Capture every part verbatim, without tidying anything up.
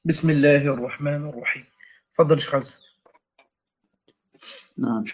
بسم الله الرحمن الرحيم. تفضل شيخ حسن. نعم.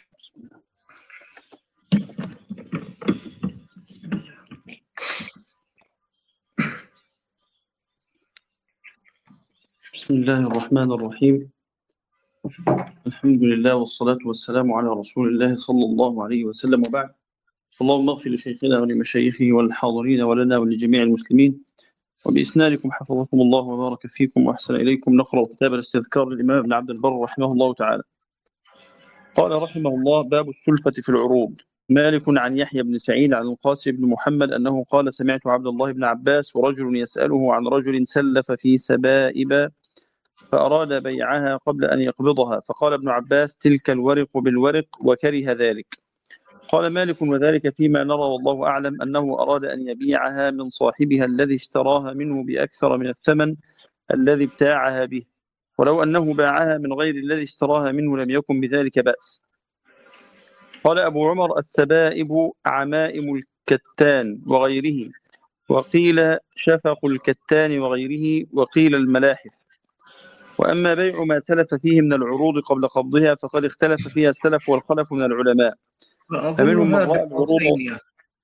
بسم الله الرحمن الرحيم. الحمد لله والصلاة والسلام على رسول الله صلى الله عليه وسلم، وبعد. اللهم اغفر لشيخنا ولمشايخه والحاضرين ولنا ولجميع المسلمين، وبإسنادكم حفظكم الله وبارك فيكم وأحسن إليكم. نقرأ كتاب الاستذكار للإمام ابن عبد البر رحمه الله تعالى. قال رحمه الله: باب السلفة في العروض. مالك عن يحيى بن سعيد عن القاسم بن محمد أنه قال: سمعت عبد الله بن عباس ورجل يسأله عن رجل سلف في سبائب فأراد بيعها قبل أن يقبضها، فقال ابن عباس: تلك الورق بالورق، وكره ذلك. قال مالك: وذلك فيما نرى والله أعلم أنه أراد أن يبيعها من صاحبها الذي اشتراها منه بأكثر من الثمن الذي ابتاعها به، ولو أنه باعها من غير الذي اشتراها منه لم يكن بذلك بأس. قال أبو عمر: السبائب عمائم الكتان وغيره، وقيل شفق الكتان وغيره، وقيل الملاحف. وأما بيع ما تلف فيه من العروض قبل قبضها فقد اختلف فيها السلف والخلف من العلماء، فمنهم من رأى العروض. يعني.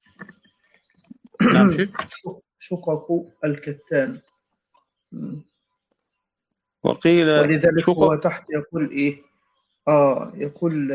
نعم شيخ. شقق الكتان، وقيل ولذلك شقق. هو تحت يقول إيه؟ آه يقول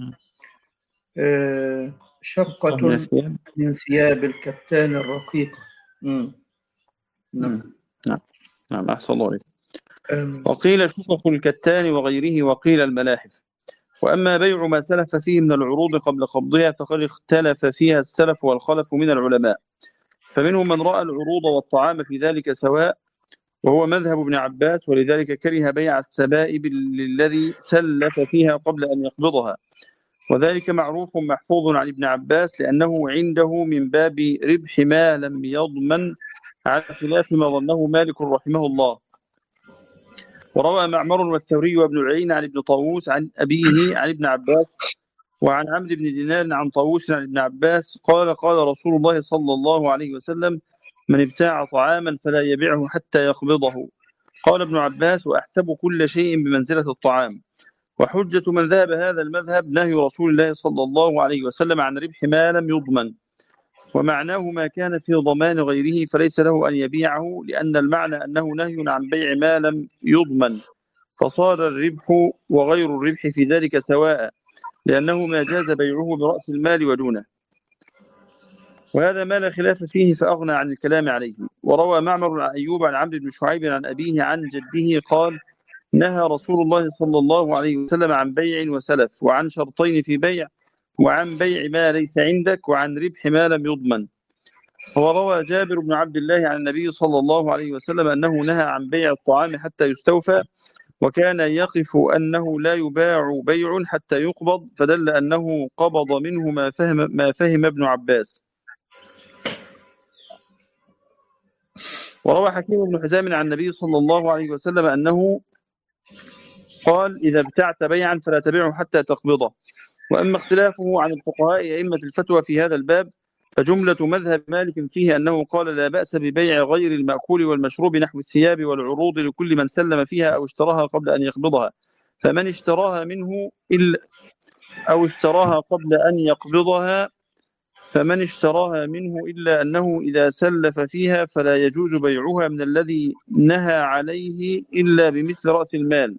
آه شقة من ثياب الكتان الرقيقة. نعم نعم نعم أحسن الله عليك. وقيل شقق الكتان وغيره، وقيل الملاحف. وأما بيع ما تلف فيه من العروض قبل قبضها فقد اختلف فيها السلف والخلف من العلماء، فمنهم من رأى العروض والطعام في ذلك سواء، وهو مذهب ابن عباس، ولذلك كره بيع السبائب للذي سلف فيها قبل أن يقبضها، وذلك معروف محفوظ عن ابن عباس لأنه عنده من باب ربح ما لم يضمن، على خلاف ما ظنه مالك رحمه الله. وروى معمر والثوري وابن العين عن ابن طاووس عن أبيه عن ابن عباس، وعن عمرو بن دينار عن طاووس عن ابن عباس قال: قال رسول الله صلى الله عليه وسلم: من ابتاع طعاما فلا يبيعه حتى يقبضه. قال ابن عباس: وأحسب كل شيء بمنزلة الطعام. وحجة من ذهب هذا المذهب نهي رسول الله صلى الله عليه وسلم عن ربح ما لم يضمن، ومعناه ما كان في ضمان غيره فليس له أن يبيعه، لأن المعنى أنه نهي عن بيع ما لم يضمن، فصار الربح وغير الربح في ذلك سواء، لأنه ما جاز بيعه برأس المال ودونه، وهذا ما لا خلاف فيه فأغنى عن الكلام عليه. وروى معمر عن أيوب عن عمرو بن شعيب عن أبيه عن جده قال: نهى رسول الله صلى الله عليه وسلم عن بيع وسلف، وعن شرطين في بيع، وعن بيع ما ليس عندك، وعن ربح ما لم يضمن. وروى جابر بن عبد الله عن النبي صلى الله عليه وسلم أنه نهى عن بيع الطعام حتى يستوفى، وكان يقف أنه لا يباع بيع حتى يقبض، فدل أنه قبض منه ما فهم, ما فهم ابن عباس. وروى حكيم بن حزام عن النبي صلى الله عليه وسلم أنه قال: إذا ابتعت بيعا فلا تبيعه حتى تقبضه. وأما اختلافه عن الفقهاء أئمة الفتوى في هذا الباب فجملة مذهب مالك فيه أنه قال: لا بأس ببيع غير المأكول والمشروب نحو الثياب والعروض لكل من سلم فيها أو اشتراها قبل أن يقبضها، فمن اشتراها منه إلا أو اشتراها قبل أن يقبضها فمن اشتراها منه إلا أنه إذا سلف فيها فلا يجوز بيعها من الذي نهى عليه إلا بمثل رأس المال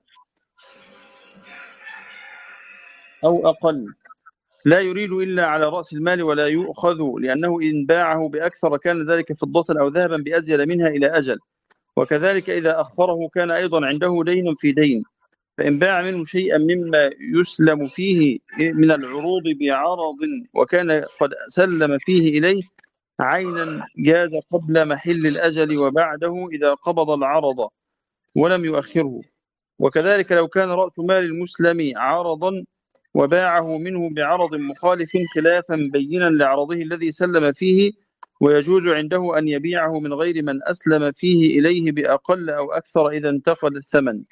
أو أقل، لا يريد إلا على رأس المال ولا يؤخذ، لأنه إن باعه بأكثر كان ذلك فضة أو ذهبا بأزيد منها إلى أجل. وكذلك إذا أخره كان أيضا عنده دين في دين، فإن باع منه شيئا مما يسلم فيه من العروض بعرض وكان قد سلم فيه إليه عينا جاز قبل محل الأجل وبعده إذا قبض العرض ولم يؤخره. وكذلك لو كان رأس مال المسلم عرضا وباعه منه بعرض مخالف خلافا بينا لعرضه الذي سلم فيه، ويجوز عنده أن يبيعه من غير من أسلم فيه إليه بأقل أو أكثر إذا انتقل الثمن.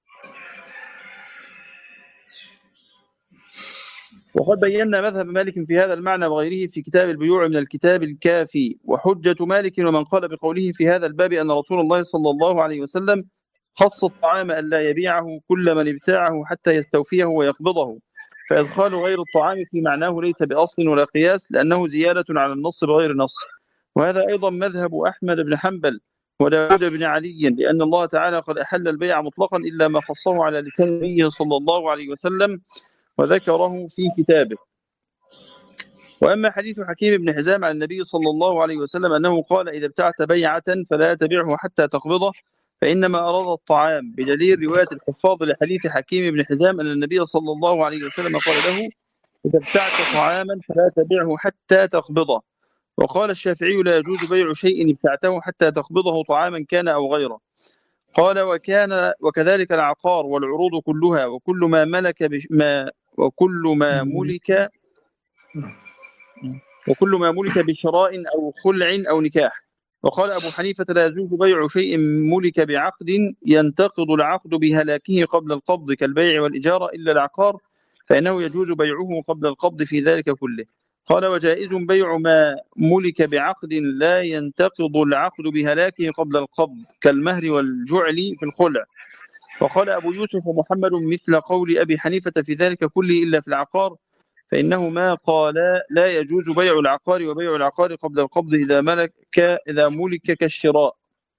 وقد بينا مذهب مالك في هذا المعنى وغيره في كتاب البيوع من الكتاب الكافي. وحجة مالك ومن قال بقوله في هذا الباب أن رسول الله صلى الله عليه وسلم خص الطعام ألا يبيعه كل من ابتاعه حتى يستوفيه ويقبضه، فإدخال غير الطعام في معناه ليس بأصل ولا قياس، لأنه زيادة على النص بغير نص. وهذا أيضا مذهب أحمد بن حنبل وداود بن علي، لأن الله تعالى قد أحل البيع مطلقا إلا ما خصه على لسان النبي صلى الله عليه وسلم وذكره في كتابه. وأما حديث حكيم بن حزام عن النبي صلى الله عليه وسلم أنه قال: إذا ابتعت بيعة فلا تبعه حتى تقبضه، فإنما أراد الطعام، بدليل رواية الحفاظ لحديث حكيم بن حزام أن النبي صلى الله عليه وسلم قال له: إذا ابتعت طعاما فلا تبعه حتى تقبضه. وقال الشافعي: لا يجوز بيع شيء ابتعته حتى تقبضه طعاما كان أو غيره. قال: وكان وكذلك العقار والعروض كلها وكل ما ملك بش ما وكل ما ملك وكل ما ملك بشراء أو خلع أو نكاح. وقال أبو حنيفة: لا يجوز بيع شيء ملك بعقد ينتقض العقد بهلاكه قبل القبض كالبيع والإجارة إلا العقار، فإنه يجوز بيعه قبل القبض في ذلك كله. قال: وجائز بيع ما ملك بعقد لا ينتقض العقد بهلاكه قبل القبض كالمهر والجعل في الخلع. وقال أبو يوسف ومحمد مثل قول أبي حنيفة في ذلك كله إلا في العقار، فإنه ما قال لا يجوز بيع العقار وبيع العقار قبل القبض إذا ملك إذا ملك كالشراء.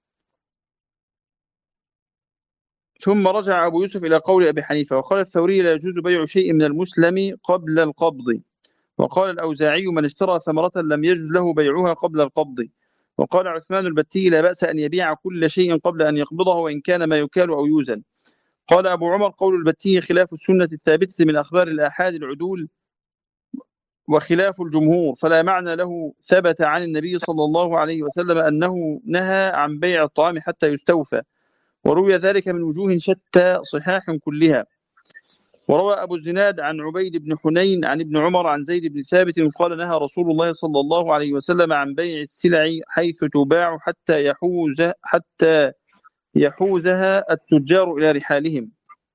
ثم رجع أبو يوسف إلى قول أبي حنيفة. وقال الثوري: لا يجوز بيع شيء من المسلم قبل القبض. وقال الأوزاعي: من اشترى ثمرة لم يجوز له بيعها قبل القبض. وقال عثمان البتي: لا بأس أن يبيع كل شيء قبل أن يقبضه وإن كان ما يكال أو يوزن. قال أبو عمر: قول البتي خلاف السنة الثابتة من أخبار الآحاد العدول وخلاف الجمهور، فلا معنى له ثبت عن النبي صلى الله عليه وسلم أنه نهى عن بيع الطعام حتى يستوفى، وروي ذلك من وجوه شتى صحاح كلها. وروى أبو الزناد عن عبيد بن حنين عن ابن عمر عن زيد بن ثابت قال: نهى رسول الله صلى الله عليه وسلم عن بيع السلع حيث تباع حتى يحوز حتى يحوزها التجار إلى رحالهم.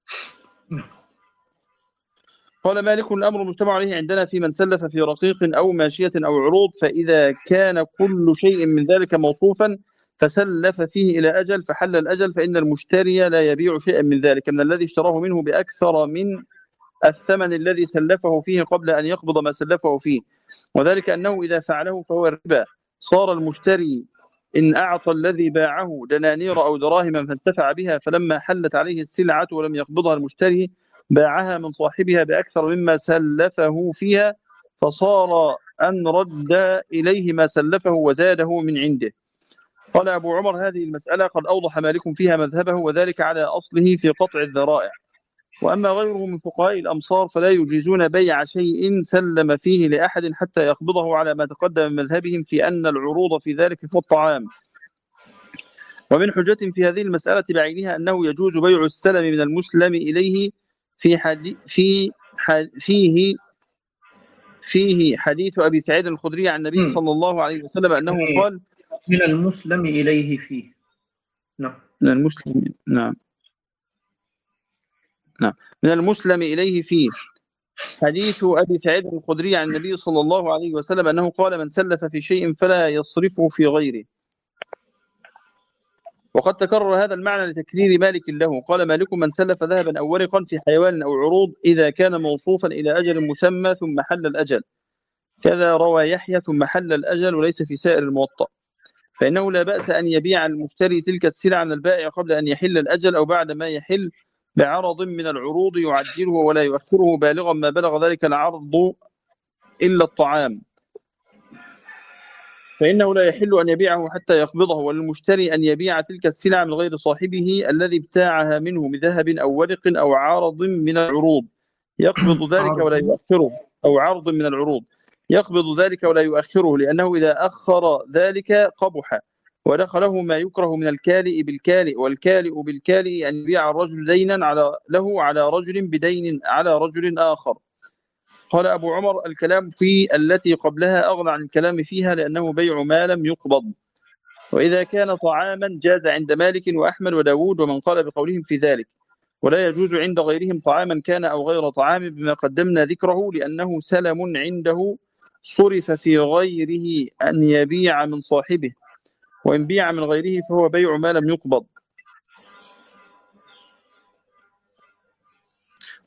قال مالك: الأمر مجتمع عليه عندنا في من سلف في رقيق أو ماشية أو عروض، فإذا كان كل شيء من ذلك موصوفا فسلف فيه إلى أجل فحل الأجل، فإن المشتري لا يبيع شيئا من ذلك من الذي اشتراه منه بأكثر من الثمن الذي سلفه فيه قبل أن يقبض ما سلفه فيه، وذلك أنه إذا فعله فهو الربا. صار المشتري إن أعطى الذي باعه دنانير أو دراهما فانتفع بها، فلما حلت عليه السلعة ولم يقبضها المشتري باعها من صاحبها بأكثر مما سلفه فيها، فصار أن رد إليه ما سلفه وزاده من عنده. قال أبو عمر: هذه المسألة قد أوضح مالك فيها مذهبه، وذلك على أصله في قطع الذرائع. وأما غيره من فقهاء الأمصار فلا يجيزون بيع شيء سلم فيه لأحد حتى يقبضه، على ما تقدم من مذهبهم في أن العروض في ذلك كالطعام. ومن حجة في هذه المسألة بعينها أنه يجوز بيع السلم من المسلم إليه في حدي في حد فيه فيه حديث أبي سعيد الخدري عن النبي صلى الله عليه وسلم أنه قال: من المسلم إليه فيه. نعم. من المسلم نعم نعم من المسلم إليه فيه حديث أبي سعيد الخدري عن النبي صلى الله عليه وسلم أنه قال: من سلف في شيء فلا يصرفه في غيره. وقد تكرر هذا المعنى لتكرير مالك له. قال مالك: من سلف ذهبا أو ورقا في حيوان أو عروض إذا كان موصوفا إلى أجل مسمى ثم حل الأجل، كذا روى يحيى ثم حل الأجل وليس في سائر الموطأ، فإنه لا بأس أن يبيع المشتري تلك السلعة من البائع قبل أن يحل الأجل أو بعد ما يحل بعرض من العروض يعجله ولا يؤخره بالغا ما بلغ ذلك العرض إلا الطعام، فإنه لا يحل أن يبيعه حتى يقبضه، وللمشتري أن يبيع تلك السلعة من غير صاحبه الذي ابتاعها منه بذهب أو ورق أو عرض من العروض يقبض ذلك ولا يؤخره أو عرض من العروض يقبض ذلك ولا يؤخره، لأنه إذا أخر ذلك قبح ودخله ما يكره من الكالئ بالكالئ، والكالئ بالكالئ أن يبيع الرجل دينا على له على رجل بدين على رجل آخر. قال أبو عمر: الكلام في التي قبلها أغنى عن الكلام فيها، لأنه بيع ما لم يقبض. وإذا كان طعاما جاز عند مالك وأحمد وداود ومن قال بقولهم في ذلك، ولا يجوز عند غيرهم طعاما كان أو غير طعام بما قدمنا ذكره، لأنه سلم عنده صرف في غيره أن يبيع من صاحبه، وإن بيع من غيره فهو بيع ما لم يقبض.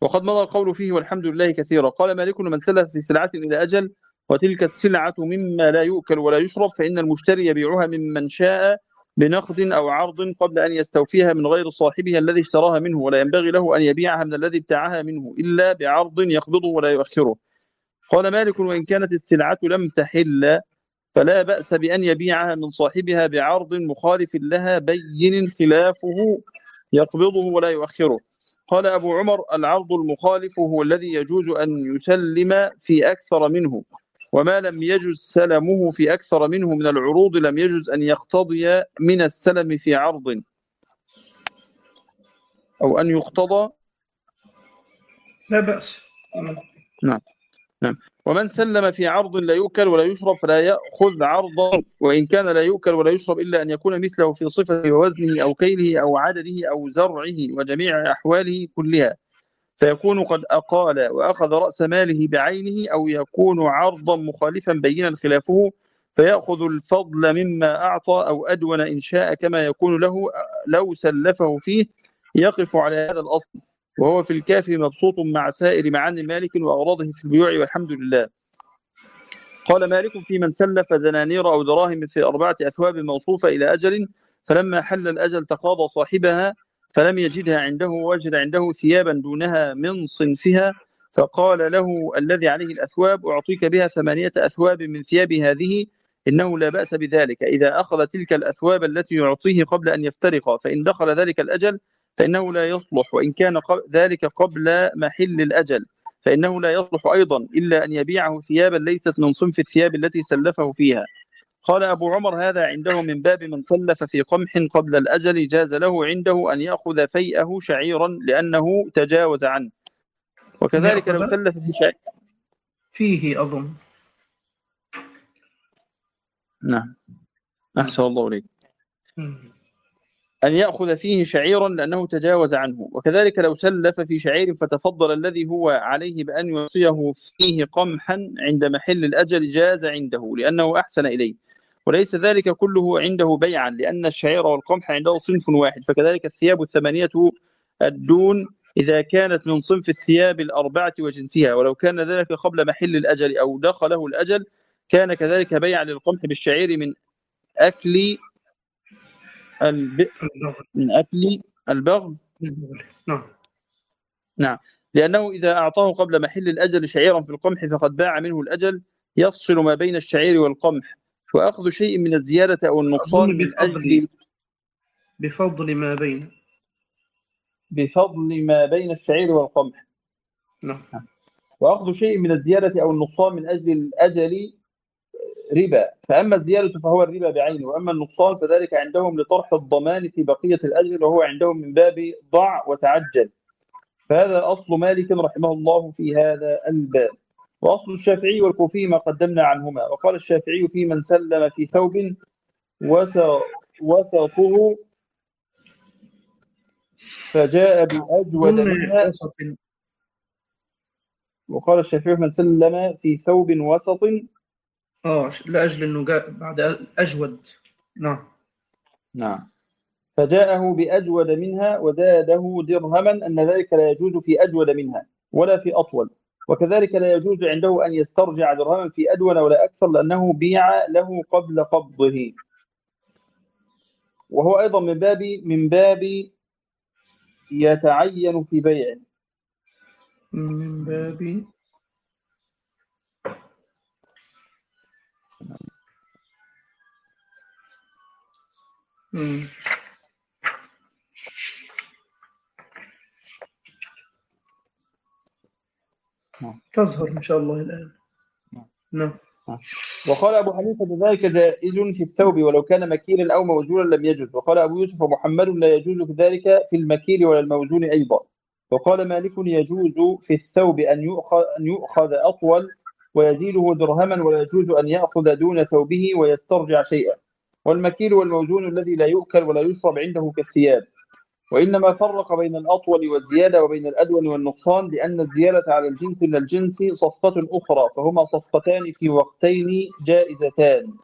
وقد مضى القول فيه والحمد لله كثيرا. قال مالك: من سلف في سلعة إلى أجل وتلك السلعة مما لا يؤكل ولا يشرب فإن المشتري يبيعها ممن شاء بنقد أو عرض قبل أن يستوفيها من غير صاحبها الذي اشتراها منه، ولا ينبغي له أن يبيعها من الذي ابتاعها منه إلا بعرض يقبضه ولا يؤخره. قال مالك: وإن كانت السلعة لم تحل فلا بأس بأن يبيعها من صاحبها بعرض مخالف لها بين خلافه يقبضه ولا يؤخره. قال أبو عمر: العرض المخالف هو الذي يجوز أن يسلم في أكثر منه، وما لم يجوز سلمه في أكثر منه من العروض لم يجوز أن يقتضي من السلم في عرض أو أن يقتضى. لا بأس. نعم نعم. ومن سلم في عرض لا يؤكل ولا يشرب فلا يأخذ عرضا، وإن كان لا يؤكل ولا يشرب إلا أن يكون مثله في صفة ووزنه أو كيله أو عدده أو زرعه وجميع أحواله كلها، فيكون قد أقال وأخذ رأس ماله بعينه، أو يكون عرضا مخالفا بينا خلافه فيأخذ الفضل مما أعطى أو أدون إن شاء، كما يكون له لو سلفه فيه. يقف على هذا الأصل وهو في الكافي مبسوط مع سائر معاني مالك وأغراضه في البيوع والحمد لله. قال مالك: في من سلف دنانير أو دراهم في أربعة أثواب موصوفة إلى أجل، فلما حل الأجل تقاضى صاحبها فلم يجدها عنده، وجد عنده ثيابا دونها من صنفها، فقال له الذي عليه الأثواب: أعطيك بها ثمانية أثواب من ثياب هذه، إنه لا بأس بذلك إذا أخذ تلك الأثواب التي يعطيه قبل أن يفترقا، فإن دخل ذلك الأجل فإنه لا يصلح، وإن كان ذلك قبل محل الأجل فإنه لا يصلح أيضا إلا أن يبيعه ثيابا ليست من صنف الثياب التي سلفه فيها. قال أبو عمر: هذا عنده من باب من سلف في قمح قبل الأجل جاز له عنده أن يأخذ فيئه شعيرا لأنه تجاوز عنه، وكذلك لو سلف في شعير فيه أظن. نعم أحسن الله إليك. أن يأخذ فيه شعيرا لأنه تجاوز عنه، وكذلك لو سلف في شعير فتفضل الذي هو عليه بأن يعطيه فيه قمحا عند محل الأجل جاز عنده لأنه أحسن إليه، وليس ذلك كله عنده بيعا لأن الشعير والقمح عنده صنف واحد. فكذلك الثياب الثمانية الدون إذا كانت من صنف الثياب الأربعة وجنسها، ولو كان ذلك قبل محل الأجل أو دخله الأجل كان كذلك بيعا للقمح بالشعير من أكل الب... من أكل البغل. نعم نعم لأنه إذا أعطاه قبل محل الأجل شعيرا في القمح فقد باع منه الأجل، يفصل ما بين الشعير والقمح، وأخذ شيء من الزيادة أو النقصان من أجل بفضل ما بين بفضل ما بين الشعير والقمح. نعم. وأخذ شيء من الزيادة أو النقصان من أجل الأجل ربا، فأما الزيادة فهو الربا بعينه، وأما النقصان فذلك عندهم لطرح الضمان في بقية الأجل، وهو عندهم من باب ضع وتعجل. فهذا أصل مالك رحمه الله في هذا الباب. وأصل الشافعي والكوفي ما قدمنا عنهما. وقال الشافعي: في من سلم في ثوب وسطه فجاء بأجود منها. وقال الشافعي: من سلم في ثوب وسط اه لأجل أنه جاء بعد أجود. نعم نعم فجاءه بأجود منها وزاده درهما، أن ذلك لا يجوز في أجود منها ولا في أطول، وكذلك لا يجوز عنده أن يسترجع درهما في أدون ولا أكثر لأنه بيع له قبل قبضه، وهو أيضا من باب من باب يتعين في بيعه من باب مم. تظهر إن شاء الله الآن. نعم. وقال أبو حنيفة: ذلك جائز في الثوب ولو كان مكيلا أو موزونا لم يجوز. وقال أبو يوسف: ومحمد لا يجوز في ذلك في المكيل ولا الموزون أيضا. وقال مالك: يجوز في الثوب أن يؤخذ, أن يؤخذ أطول ويزيده درهما، ولا يجوز أن يأخذ دون ثوبه ويسترجع شيئا. والمكيل والموزون الذي لا يؤكل ولا يشرب عنده كالثياب. وإنما فرق بين الأطول والزيادة وبين الأدون والنقصان لأن الزيادة على الجنس من الجنس صفقة أخرى، فهما صفقتان في وقتين جائزتان.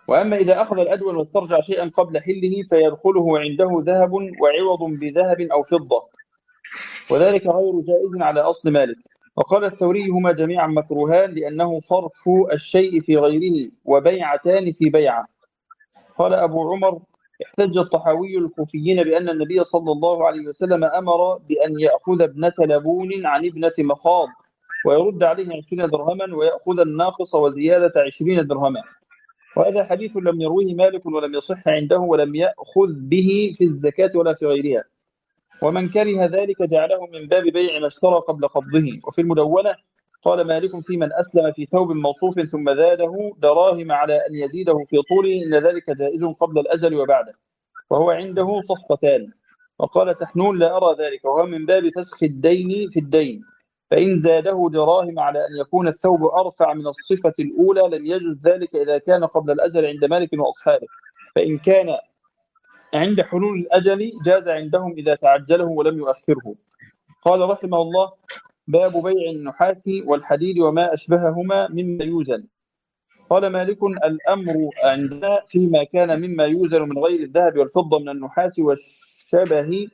وأما إذا أخذ الأدول واسترجع شيئا قبل حله فيدخله عنده ذهب وعوض بذهب أو فضة، وذلك غير جائز على أصل مالك. وقال الثوري هما جميعا مكروهان لأنه صرف الشيء في غيره وبيعتان في بيعة. قال أبو عمر احتج الطحاوي الكوفيين بأن النبي صلى الله عليه وسلم أمر بأن يأخذ ابنة لبون عن ابنة مخاض ويرد عليه عشرين درهما ويأخذ الناقص وزيادة عشرين درهما، وهذا حديث لم يرويه مالك ولم يصح عنده ولم يأخذ به في الزكاة ولا في غيرها، ومن كره ذلك جعله من باب بيع ما اشترى قبل قبضه. وفي المدونة قال مالك في من أسلم في ثوب موصوف ثم زاده دراهم على أن يزيده في طوله إن ذلك جائز قبل الأجل وبعده، وهو عنده صفقتان. وقال سحنون لا أرى ذلك، وهو من باب فسخ الدين في الدين، فإن زاده دراهم على أن يكون الثوب أرفع من الصفة الأولى لم يجوز ذلك إذا كان قبل الأجل عند مالك وأصحابه، فإن كان عند حلول الأجل جاز عندهم إذا تعجله ولم يؤخره. قال رحمه الله باب بيع النحاس والحديد وما أشبههما مما يوزن. قال مالك الأمر عندنا فيما كان مما يوزن من غير الذهب والفضة من النحاس والشبه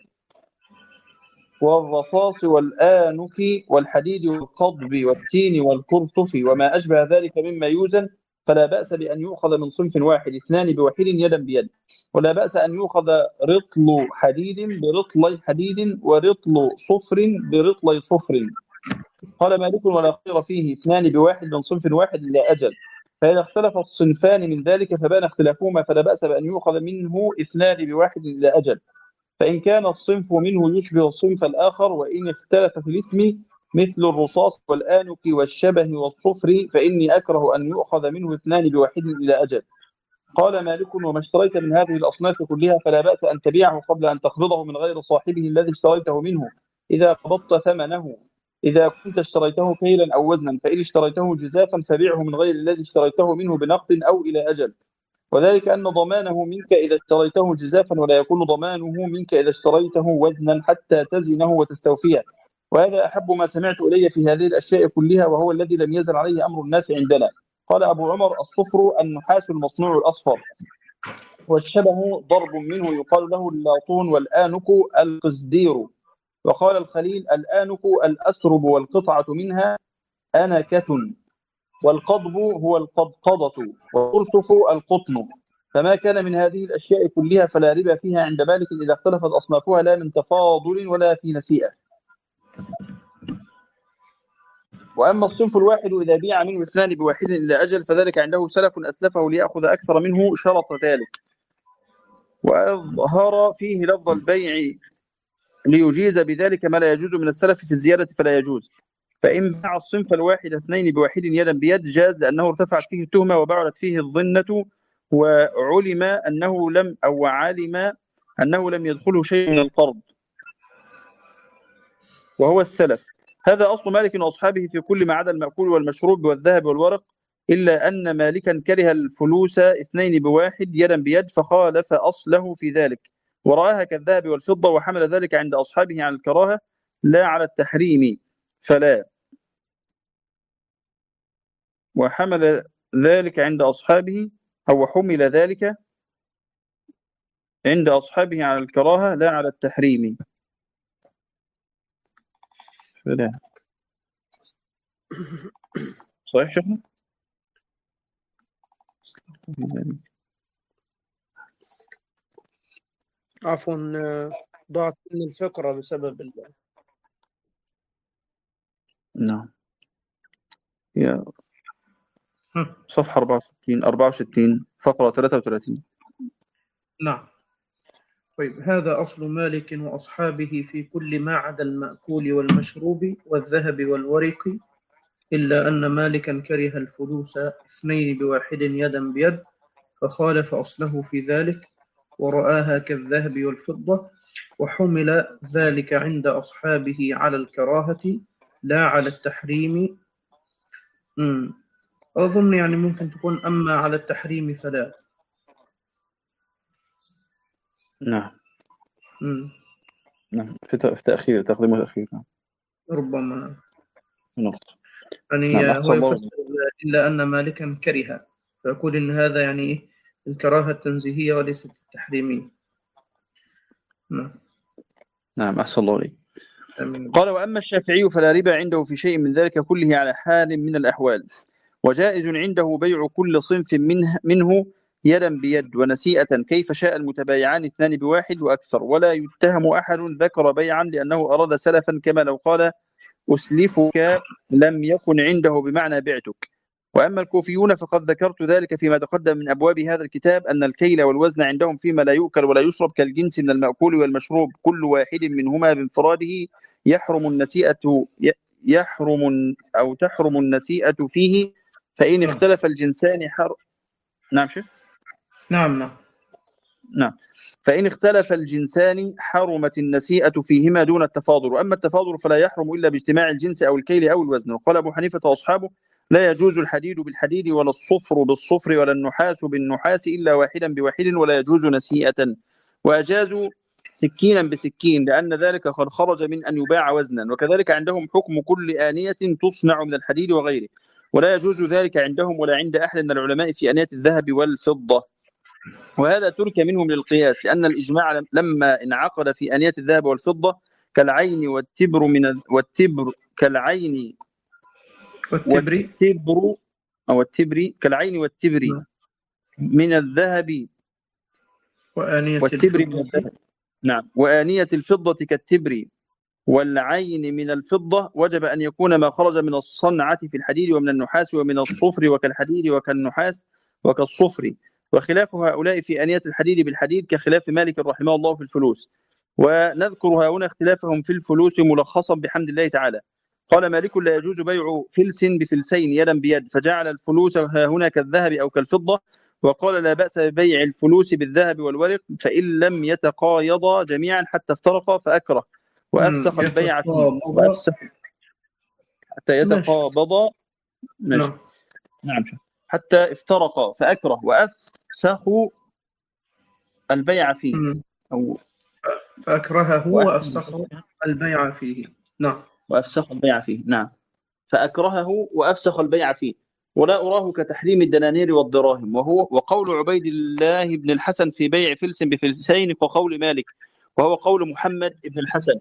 والرصاص والآنك والحديد والقضب والتين والكرطف وما أشبه ذلك مما يوزن، فلا بأس بأن يؤخذ من صنف واحد اثنان بواحد يدا بيد، ولا بأس أن يؤخذ رطل حديد برطلي حديد ورطل صفر برطلي صفر. قال مالك ولا خير فيه اثنان بواحد من صنف واحد إلى أجل، فإذا اختلف الصنفان من ذلك فبان اختلافهما فلا بأس بأن يؤخذ منه اثنان بواحد إلى أجل، فإن كان الصنف منه يشبه الصنف الآخر، وإن اختلف في الاسم مثل الرصاص والآنك والشبه والصفر فإني أكره أن يؤخذ منه اثنان بواحد إلى أجل. قال مالك وما اشتريت من هذه الأصناف كلها فلا بأس أن تبيعه قبل أن تقبضه من غير صاحبه الذي اشتريته منه إذا قبضت ثمنه، إذا كنت اشتريته كيلا أو وزنا، فإن اشتريته جزافا فبيعه من غير الذي اشتريته منه بنقد أو إلى أجل، وذلك أن ضمانه منك إذا اشتريته جزافا ولا يكون ضمانه منك إذا اشتريته وزنا حتى تزنه وتستوفيه، وهذا أحب ما سمعت إلي في هذه الأشياء كلها، وهو الذي لم يزل عليه أمر الناس عندنا. قال أبو عمر الصفر النحاس المصنوع الأصفر، والشبه ضرب منه يقال له اللاطون، والآنك القزدير. وقال الخليل الآنك الأسرب والقطعة منها أنكة، والقضب هو القضقضة، والقرصف القطن. فما كان من هذه الأشياء كلها فلا ربا فيها عند مالك إذا اختلفت أصنافها لا من تفاضل ولا في نسيئة. وأما الصنف الواحد إذا بيع منه اثنان بواحد إلى أجل فذلك عنده سلف أسلفه ليأخذ أكثر منه شرط ذلك، وأظهر فيه لفظ البيع ليجيز بذلك ما لا يجوز من السلف في الزيادة فلا يجوز. فإن باع الصنف الواحد اثنين بواحد يدا بيد جاز لأنه ارتفعت فيه التهمة وبعدت فيه الظنة وعلم أنه لم أو علم أنه لم يدخله شيء من القرض وهو السلف. هذا أصل مالك وأصحابه في كل ما عدا المأكول والمشروب والذهب والورق، إلا أن مالكا كره الفلوس اثنين بواحد يدا بيد فخالف أصله في ذلك ورآها كالذهب والفضة، وحمل ذلك عند أصحابه على الكراهة لا على التحريم، فلا وحمل ذلك عند أصحابه أو حمل ذلك عند أصحابه على الكراهة لا على التحريم، فلا. صحيح شيخنا؟ عفوا ضاعت من الفقرة بسبب ال... نعم يا صفحة أربعة وستين أربعة وستين فقرة ثلاثة وثلاثين. نعم. طيب هذا أصل مالك وأصحابه في كل ما عدا المأكول والمشروب والذهب والورق، إلا أن مالكا كره الفلوس اثنين بواحد يدا بيد فخالف أصله في ذلك ورآها كالذهب والفضة، وحمل ذلك عند أصحابه على الكراهة لا على التحريم. مم. أظن يعني ممكن تكون أما على التحريم فلا. نعم مم. نعم في تأخير تقديم وتأخير. ربما نعم. يعني نعم هو يفسر إلا أن مالكا كره، فيقول إن هذا يعني الكراهة التنزيهية وليست التحريمية. نعم. نعم أحسن الله عليك. قال وأما الشافعي فلا ربا عنده في شيء من ذلك كله على حال من الأحوال، وجائز عنده بيع كل صنف منه, منه يدا بيد ونسيئة كيف شاء المتبايعان اثنان بواحد وأكثر، ولا يتهم أحد ذكر بيعا لأنه أراد سلفا، كما لو قال أسلفك لم يكن عنده بمعنى بعتك. وأما الكوفيون فقد ذكرت ذلك فيما تقدم من أبواب هذا الكتاب أن الكيل والوزن عندهم فيما لا يؤكل ولا يشرب كالجنس من المأكول والمشروب كل واحد منهما بانفراده يحرم النسيئة يحرم أو تحرم النسيئة فيه، فإن اختلف الجنسان حر نعم شيخ نعم نعم نعم فإن اختلف الجنسان حرمت النسيئة فيهما دون التفاضل، وأما التفاضل فلا يحرم إلا باجتماع الجنس أو الكيل أو الوزن. وقال أبو حنيفة وأصحابه لا يجوز الحديد بالحديد ولا الصفر بالصفر ولا النحاس بالنحاس إلا واحدا بواحد ولا يجوز نسيئة، وأجازوا سكينا بسكين لأن ذلك قد خرج من أن يباع وزنا، وكذلك عندهم حكم كل آنية تصنع من الحديد وغيره، ولا يجوز ذلك عندهم ولا عند أحد من العلماء في آنية الذهب والفضة. وهذا ترك منهم للقياس، لأن الإجماع لما انعقد في آنية الذهب والفضة كالعين والتبر من والتبر كالعين والتبري والتبر أو التبري كالعين والتبر من الذهب وآنية والتبر من الذهب نعم وآنية الفضة كالتبر والعين من الفضة، وجب أن يكون ما خرج من الصنعة في الحديد ومن النحاس ومن الصفر وكالحديد وكالنحاس وكالصفر، وخلاف هؤلاء في آنية الحديد بالحديد كخلاف مالك رحمه الله في الفلوس. ونذكر هنا اختلافهم في الفلوس ملخصا بحمد الله تعالى. قال مالك لا يجوز بيع فلس بفلسين يدا بيد، فجعل الفلوس ها هنا كالذهب أو كالفضة، وقال لا بأس ببيع الفلوس بالذهب والورق فإن لم يتقايضا جميعا حتى افترقا فأكره وأفسخ البيع فيه وأفسخ حتى يتقابضا نعم نعم حتى افترقا فأكره وأفسخ البيع فيه أو فأكرهه وأفسخ البيع فيه نعم وأفسخ البيع فيه نعم فأكرهه وأفسخ البيع فيه، ولا أراه كتحريم الدنانير والدراهم، وهو وقول عبيد الله بن الحسن في بيع فلس بفلسين وقول مالك، وهو قول محمد بن الحسن.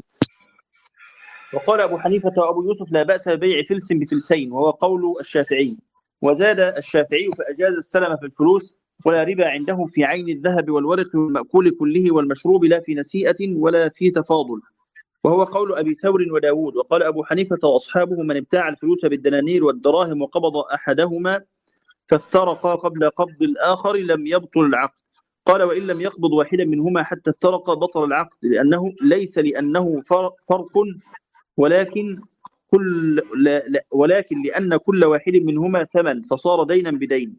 وقال أبو حنيفة وأبو يوسف لا بأس ببيع فلس بفلسين، وهو قول الشافعي. وزاد الشافعي فأجاز السلم في الفلوس، ولا ربا عنده في عين الذهب والورق والمأكول كله والمشروب لا في نسيئة ولا في تفاضل، وهو قول أبي ثور وداود. وقال أبو حنيفة وأصحابه من ابتاع الفلوس بالدنانير والدراهم وقبض أحدهما فافترقا قبل قبض الآخر لم يبطل العقد. قال وإن لم يقبض واحدا منهما حتى افترقا بطل العقد، لأنه ليس لأنه فرق ولكن كل لا لا ولكن لأن كل واحد منهما ثمن فصار دينا بدين.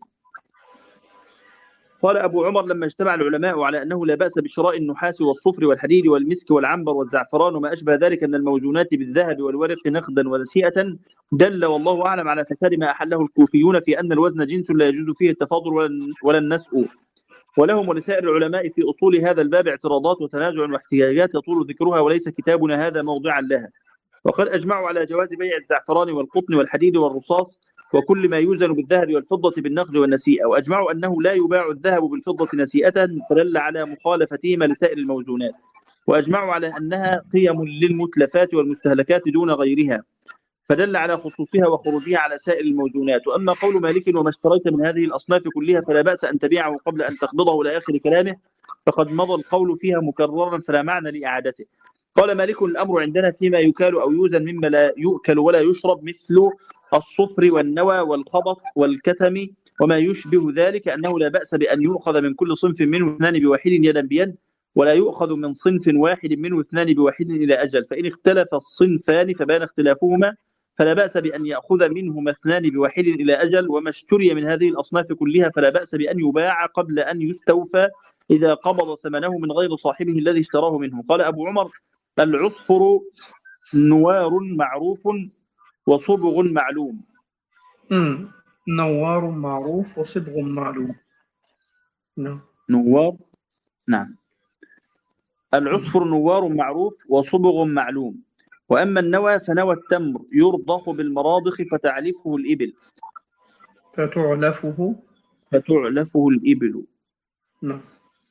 قال أبو عمر لما اجتمع العلماء على أنه لا بأس بشراء النحاس والصفر والحديد والمسك والعنبر والزعفران وما أشبه ذلك من الموزونات بالذهب والورق نقدا ونسيئة، دل والله أعلم على فساد ما أحله الكوفيون في أن الوزن جنس لا يجوز فيه التفاضل ولا النسء. ولهم ولسائر العلماء في أصول هذا الباب اعتراضات وتنازع واحتجاجات يطول ذكرها وليس كتابنا هذا موضعا لها. وقد أجمعوا على جواز بيع الزعفران والقطن والحديد والرصاص وكل ما يوزن بالذهب والفضة بالنقد والنسيئة، وأجمعوا أنه لا يباع الذهب بالفضة نسيئة فدل على مخالفتهما لسائر الموزونات، وأجمعوا على أنها قيم للمتلفات والمستهلكات دون غيرها فدل على خصوصها وخروجها على سائر الموزونات. وأما قول مالك وما اشتريت من هذه الأصناف كلها فلا بأس أن تبيعه قبل أن تقبضه إلى آخر كلامه فقد مضى القول فيها مكررا فلا معنى لإعادته. قال مالك الأمر عندنا فيما يكال أو يوزن مما لا يؤكل ولا يشرب مثل الصفر والنوى والخبط والكتم وما يشبه ذلك، أنه لا بأس بأن يؤخذ من كل صنف منه اثنان بواحد يدا بيد، ولا يؤخذ من صنف واحد منه اثنان بواحد إلى أجل، فإن اختلف الصنفان فبان اختلافهما فلا بأس بأن يأخذ منهما اثنان بواحد إلى أجل، وما اشتري من هذه الأصناف كلها فلا بأس بأن يباع قبل أن يستوفى إذا قبض ثمنه من غير صاحبه الذي اشتراه منه. قال أبو عمر العصفر نوار معروف وصبغ معلوم. امم نوار معروف وصبغ معلوم. نعم نوار نعم العصفر نوار معروف وصبغ معلوم. وأما النوى فنوى التمر يرضخ بالمراضخ فتعلفه الإبل فتعلفه فتعلفه الإبل. نعم.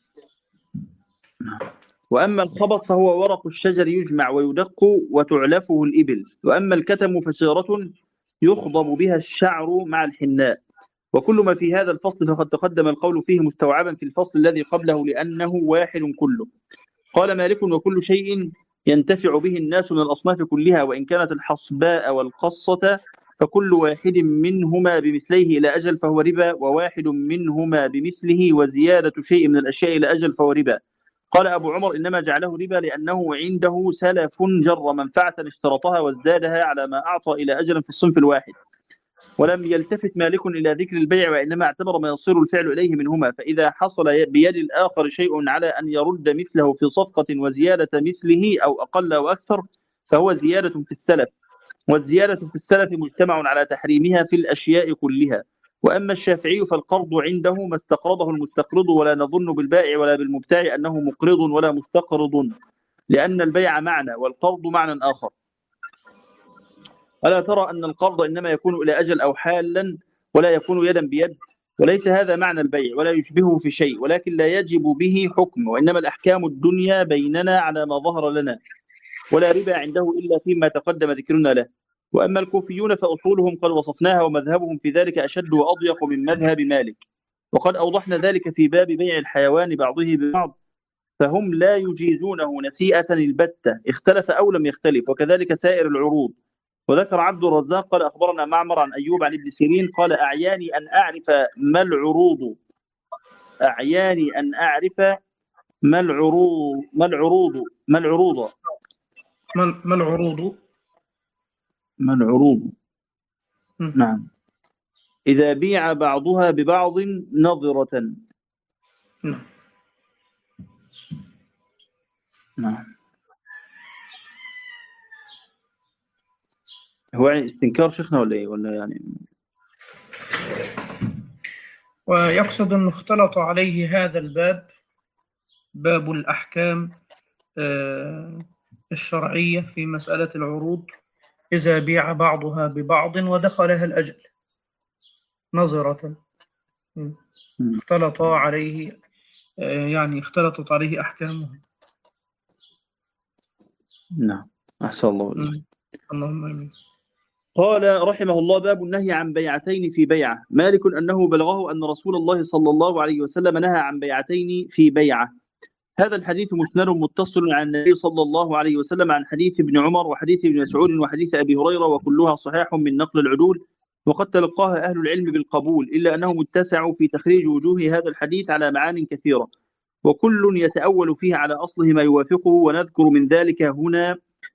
وأما الخبط فهو ورق الشجر يجمع ويدق وتعلفه الإبل. وأما الكتم فشجرة يخضب بها الشعر مع الحناء. وكل ما في هذا الفصل فقد تقدم القول فيه مستوعبا في الفصل الذي قبله لأنه واحد كله. قال مالك: وكل شيء ينتفع به الناس من الأصناف كلها وإن كانت الحصباء والقصة فكل واحد منهما بمثليه إلى أجل فهو ربا، وواحد منهما بمثله وزيادة شيء من الأشياء إلى أجل فهو ربا. قال أبو عمر: إنما جعله ربا لأنه عنده سلف جر منفعة اشترطها وازدادها على ما أعطى إلى أجل في الصنف الواحد. ولم يلتفت مالك إلى ذكر البيع وإنما اعتبر ما يصير الفعل إليه منهما. فإذا حصل بيد الآخر شيء على أن يرد مثله في صفقة وزيادة مثله أو أقل أو أكثر فهو زيادة في السلف، والزيادة في السلف مجتمع على تحريمها في الأشياء كلها. وأما الشافعي فالقرض عنده ما استقرضه المستقرض، ولا نظن بالبائع ولا بالمبتاع أنه مقرض ولا مستقرض، لأن البيع معنى والقرض معنى آخر. ألا ترى أن القرض إنما يكون إلى أجل أو حالا ولا يكون يدا بيد؟ وليس هذا معنى البيع ولا يشبهه في شيء، ولكن لا يجب به حكم، وإنما الأحكام الدنيا بيننا على ما ظهر لنا، ولا ربا عنده إلا فيما تقدم ذكرنا له. وأما الكوفيون فأصولهم قد وصفناها ومذهبهم في ذلك أشد وأضيق من مذهب مالك، وقد أوضحنا ذلك في باب بيع الحيوان بعضه ببعض، فهم لا يجيزونه نسيئة البتة اختلف أو لم يختلف، وكذلك سائر العروض. وذكر عبد الرزاق قال أخبرنا معمر عن أيوب عن ابن سيرين قال: أعياني أن أعرف ما العروض أعياني أن أعرف ما العروض ما العروض ما العروض ما العروض ما العروض نعم إذا بيع بعضها ببعض نظرة. نعم. نعم. هو يعني استنكار شيخنا ولا ايه ولا يعني؟ ويقصد أن اختلط عليه هذا الباب، باب الأحكام الشرعية في مسألة العروض، إذا بيع بعضها ببعض ودخلها الأجل نظرة، اختلط عليه يعني اختلطت عليه أحكامه. نعم. أحسن الله إليك. اللهم آمين. قال رحمه الله: باب النهي عن بيعتين في بيعة. مالك أنه بلغه أن رسول الله صلى الله عليه وسلم نهى عن بيعتين في بيعة. هذا الحديث مسند متصل عن النبي صلى الله عليه وسلم عن حديث ابن عمر وحديث ابن مسعود وحديث أبي هريرة، وكلها صحيح من نقل العدول، وقد تلقاها أهل العلم بالقبول، إلا أنه متسع في تخريج وجوه هذا الحديث على معان كثيرة، وكل يتأول فيه على أصله ما يوافقه، ونذكر من ذلك هنا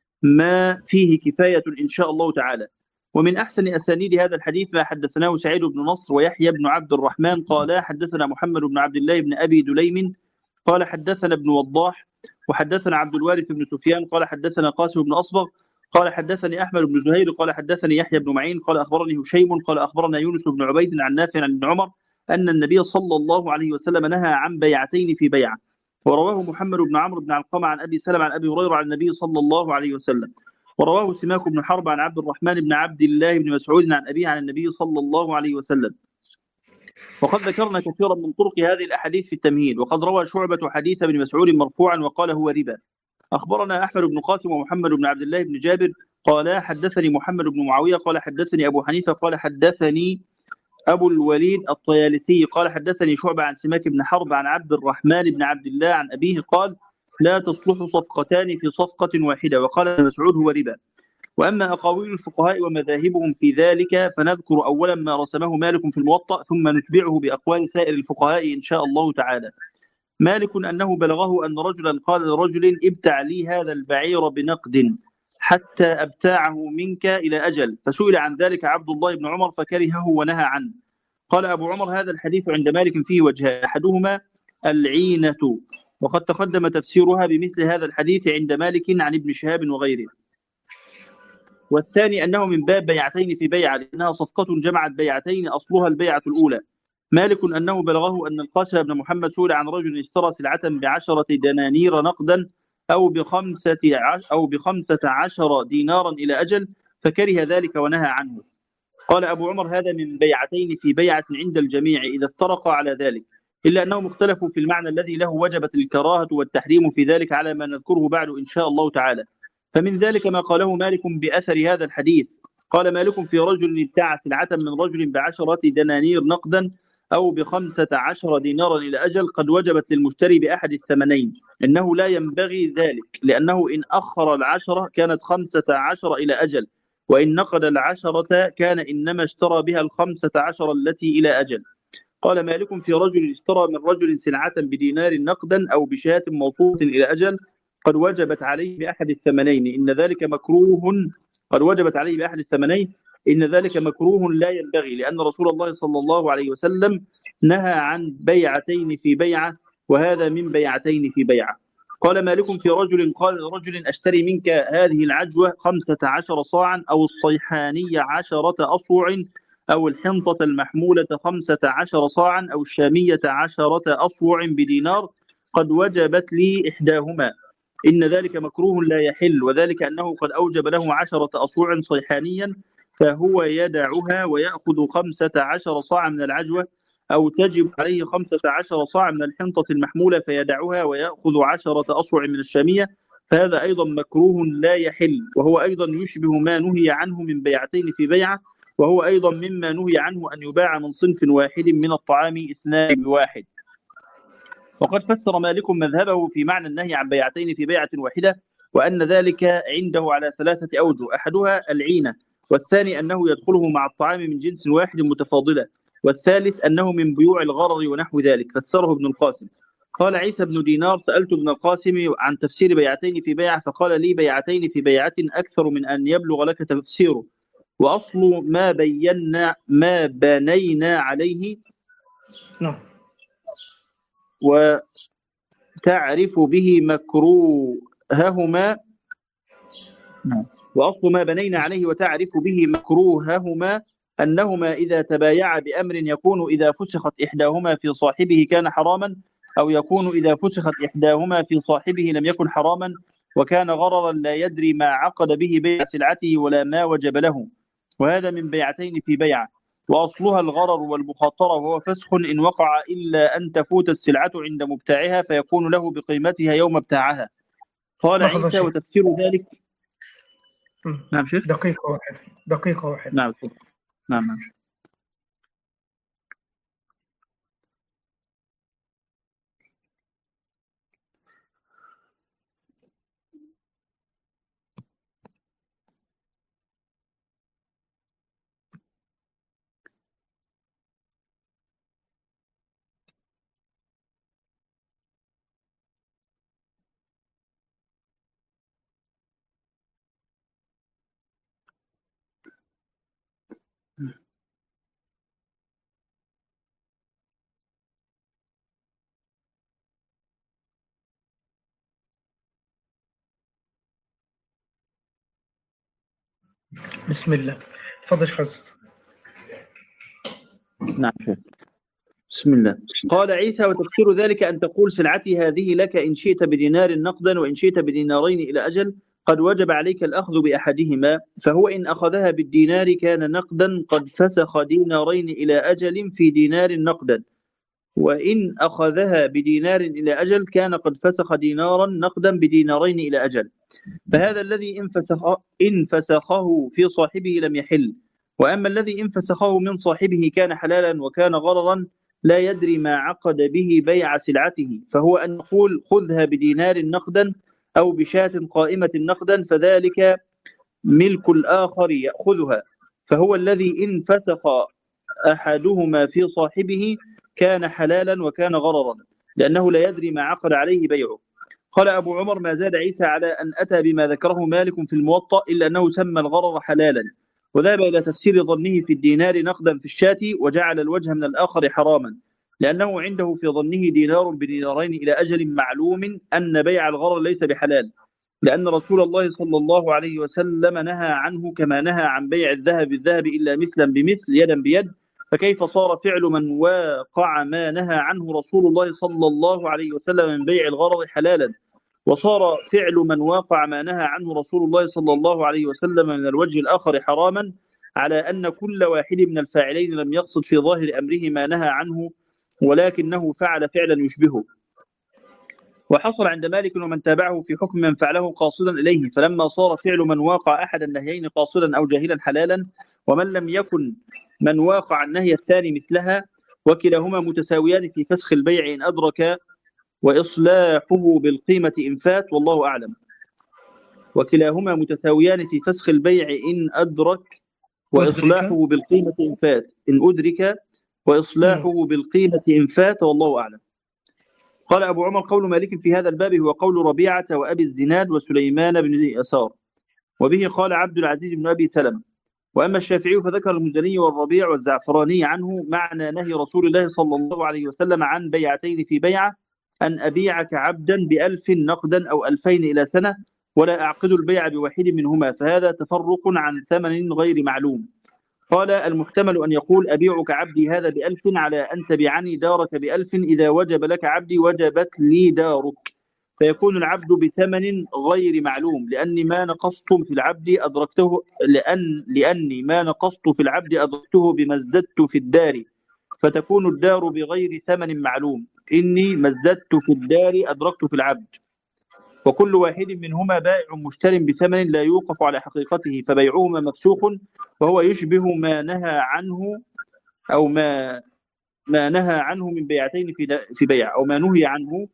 ما فيه كفاية إن شاء الله تعالى. ومن أحسن أسانيد هذا الحديث ما حدثناه سعيد بن نصر ويحيى بن عبد الرحمن قال حدثنا محمد بن عبد الله بن أبي دليم قال حدثنا ابن وضاح وحدثنا عبد الوارث بن سفيان قال حدثنا قاسم بن أصبغ قال حدثني أحمد بن زهير قال حدثني يحيى بن معين قال أخبرني هشيم قال أخبرنا يونس بن عبيد عن نافع عن ابن عمر أن النبي صلى الله عليه وسلم نهى عن بيعتين في بيعة. ورواه محمد بن عمرو بن علقمة عن أبي سلمة عن أبي هريرة عن النبي صلى الله عليه وسلم. ورواه سماك بن حرب عن عبد الرحمن بن عبد الله بن مسعود عن أبيه عن النبي صلى الله عليه وسلم. وقد ذكرنا كثيرا من طرق هذه الأحاديث في التمهيد. وقد روى شعبة حديث ابن مسعود مرفوعا وقال هو ربا. أخبرنا أحمد بن قاسم ومحمد بن عبد الله بن جابر قال حدثني محمد بن معاوية قال حدثني أبو حنيفة قال حدثني أبو الوليد الطيالسي قال حدثني شعبة عن سماك بن حرب عن عبد الرحمن بن عبد الله عن أبيه قال لا تصلح صفقتان في صفقة واحدة. وقال ابن مسعود هو ربا. وأما أقاويل الفقهاء ومذاهبهم في ذلك فنذكر أولا ما رسمه مالك في الموطأ ثم نتبعه بأقوال سائر الفقهاء إن شاء الله تعالى. مالك أنه بلغه أن رجلا قال لرجل ابتع لي هذا البعير بنقد حتى أبتاعه منك إلى أجل، فسئل عن ذلك عبد الله بن عمر فكرهه ونهى عنه. قال أبو عمر هذا الحديث عند مالك فيه وجهان، أحدهما العينة، وقد تقدم تفسيرها بمثل هذا الحديث عند مالك عن ابن شهاب وغيره. والثاني أنه من باب بيعتين في بيعة لأنها صفقة جمعت بيعتين أصلها البيعة الأولى. مالك أنه بلغه أن القاسم بن محمد سئل عن رجل اشترى سلعة بعشرة دنانير نقدا أو بخمسة أو بخمسة عشر دينارا إلى أجل فكره ذلك ونهى عنه. قال أبو عمر هذا من بيعتين في بيعة عند الجميع إذا افترقا على ذلك، إلا أنهم اختلفوا في المعنى الذي له وجبت الكراهة والتحريم في ذلك على ما نذكره بعد إن شاء الله تعالى. فمن ذلك ما قاله مالك بأثر هذا الحديث. قال مالك في رجل ابتاع سلعة من رجل بعشرة دنانير نقدا أو بخمسة عشر دينارا إلى أجل قد وجبت للمشتري بأحد الثمنين، إنه لا ينبغي ذلك، لأنه إن أخر العشرة كانت خمسة عشر إلى أجل، وإن نقد العشرة كان إنما اشترى بها الخمسة عشر التي إلى أجل. قال مالك في رجل اشترى من رجل سلعة بدينار نقدا أو بشاة موصوفة إلى أجل قد وجبت عليه بأحد الثمنين إن ذلك مكروه قد وجبت عليه بأحد الثمنين إن ذلك مكروه لا ينبغي، لأن رسول الله صلى الله عليه وسلم نهى عن بيعتين في بيعة، وهذا من بيعتين في بيعة. قال مالك في رجل قال لرجل أشتري منك هذه العجوة خمسة عشر صاعا أو الصيحانية عشرة أصوع أو الحنطة المحمولة خمسة عشر صاعا أو الشامية عشرة أصوع بدينار قد وجبت لي إحداهما إن ذلك مكروه لا يحل، وذلك أنه قد أوجب له عشرة أصوع صيحانيا فهو يدعها ويأخذ خمسة عشر صاع من العجوة، أو تجب عليه خمسة عشر صاع من الحنطة المحمولة فيدعها ويأخذ عشرة أصوع من الشامية، فهذا أيضا مكروه لا يحل، وهو أيضا يشبه ما نهي عنه من بيعتين في بيعة، وهو أيضا مما نهي عنه أن يباع من صنف واحد من الطعام اثنان بواحد. وقد فسر مالك مذهبه في معنى النهي عن بيعتين في بيعة واحدة وأن ذلك عنده على ثلاثة أوجه، أحدها العينة، والثاني أنه يدخله مع الطعام من جنس واحد متفاضلة، والثالث أنه من بيوع الغرر ونحو ذلك. فسره ابن القاسم. قال عيسى بن دينار سألت ابن القاسم عن تفسير بيعتين في بيعة فقال لي بيعتين في بيعة أكثر من أن يبلغ لك تفسيره، وأصل ما بينا ما بنينا عليه نعم وتعرف به مكروههما وأصل ما بنينا عليه وتعرف به مكروههما أنهما إذا تبايعا بأمر يكون إذا فسخت إحداهما في صاحبه كان حراما، أو يكون إذا فسخت إحداهما في صاحبه لم يكن حراما، وكان غررا لا يدري ما عقد به بيع سلعته ولا ما وجب له، وهذا من بيعتين في بيعة. وأصلها الغرر والمخاطرة، وهو فسخ إن وقع إلا أن تفوت السلعة عند مبتاعها فيكون له بقيمتها يوم ابتاعها. قال عيسى وتفسير ذلك. نعم شيخ. دقيقة واحدة دقيقة واحدة نعم نعم نعم بسم الله. تفضل حسن. نعم شيخ. بسم الله. قال عيسى وتفسير ذلك أن تقول سلعتي هذه لك إن شئت بدينار نقدا وإن شئت بدينارين إلى أجل قد وجب عليك الأخذ بأحدهما، فهو إن أخذها بالدينار كان نقدا قد فسخ دينارين إلى أجل في دينار نقدا، وإن أخذها بدينار إلى أجل كان قد فسخ دينارا نقدا بدينارين إلى أجل، فهذا الذي إن فسخ إن فسخه في صاحبه لم يحل، وأما الذي إن فسخه من صاحبه كان حلالا وكان غررا لا يدري ما عقد به بيع سلعته، فهو أن نقول خذها بدينار نقدا أو بشاة قائمة نقدا فذلك ملك الآخر يأخذها، فهو الذي إن فسخ أحدهما في صاحبه كان حلالا وكان غررا لأنه لا يدري ما عقد عليه بيعه. قال أبو عمر ما زاد عيسى على أن أتى بما ذكره مالك في الموطأ إلا أنه سمى الغرر حلالا، وذهب إلى تفسير ظنه في الدينار نقدا في الشاة وجعل الوجه من الآخر حراما، لأنه عنده في ظنه دينار بدينارين إلى أجل معلوم أن بيع الغرر ليس بحلال، لأن رسول الله صلى الله عليه وسلم نهى عنه كما نهى عن بيع الذهب بالذهب إلا مثلا بمثل يدا بيد، فكيف صار فعل من واقع ما نهى عنه رسول الله صلى الله عليه وسلم من بيع الغرر حلالا، وصار فعل من واقع ما نهى عنه رسول الله صلى الله عليه وسلم من الوجه الآخر حراما، على أن كل واحد من الفاعلين لم يقصد في ظاهر أمره ما نهى عنه ولكنه فعل فعلا يشبهه. وحصل عند مالك ومن تابعه في حكم من فعله قاصدا إليه، فلما صار فعل من واقع أحد النهيين قاصدا أو جاهلا حلالا، ومن لم يكن من واقع النهي الثاني مثلها، وكلاهما متساويان في فسخ البيع إن أدرك وإصلاحه بالقيمة إن فات، والله أعلم. وكلاهما متساويان في فسخ البيع إن أدرك وإصلاحه بالقيمة إن فات إن أدرك وإصلاحه بالقيمة إن فات، والله أعلم. قال أبو عمر: قول مالك في هذا الباب هو قول ربيعة وأبي الزناد وسليمان بن يسار، وبه قال عبد العزيز بن أبي سلمة. وأما الشافعي فذكر المزني والربيع والزعفراني عنه معنى نهي رسول الله صلى الله عليه وسلم عن بيعتين في بيعة: أن أبيعك عبدا بألف نقدا أو ألفين إلى سنة، ولا أعقد البيع بواحد منهما، فهذا تفرق عن ثمن غير معلوم. قال: المحتمل أن يقول أبيعك عبدي هذا بألف على أن تبيعني دارك بألف، إذا وجب لك عبدي وجبت لي دارك، فيكون العبد بثمن غير معلوم، لأني ما نقصت في العبد أدركته لأن لأني ما نقصت في العبد أدركته بما ازددت في الدار، فتكون الدار بغير ثمن معلوم. إني ما ازددت في الدار أدركت في العبد. وكل واحد منهما بائع مشتر بثمن لا يوقف على حقيقته، فبيعهما مفسوخ، وهو يشبه ما نهى عنه أو ما ما نهى عنه من بيعتين في في بيع، أو ما نهي عنه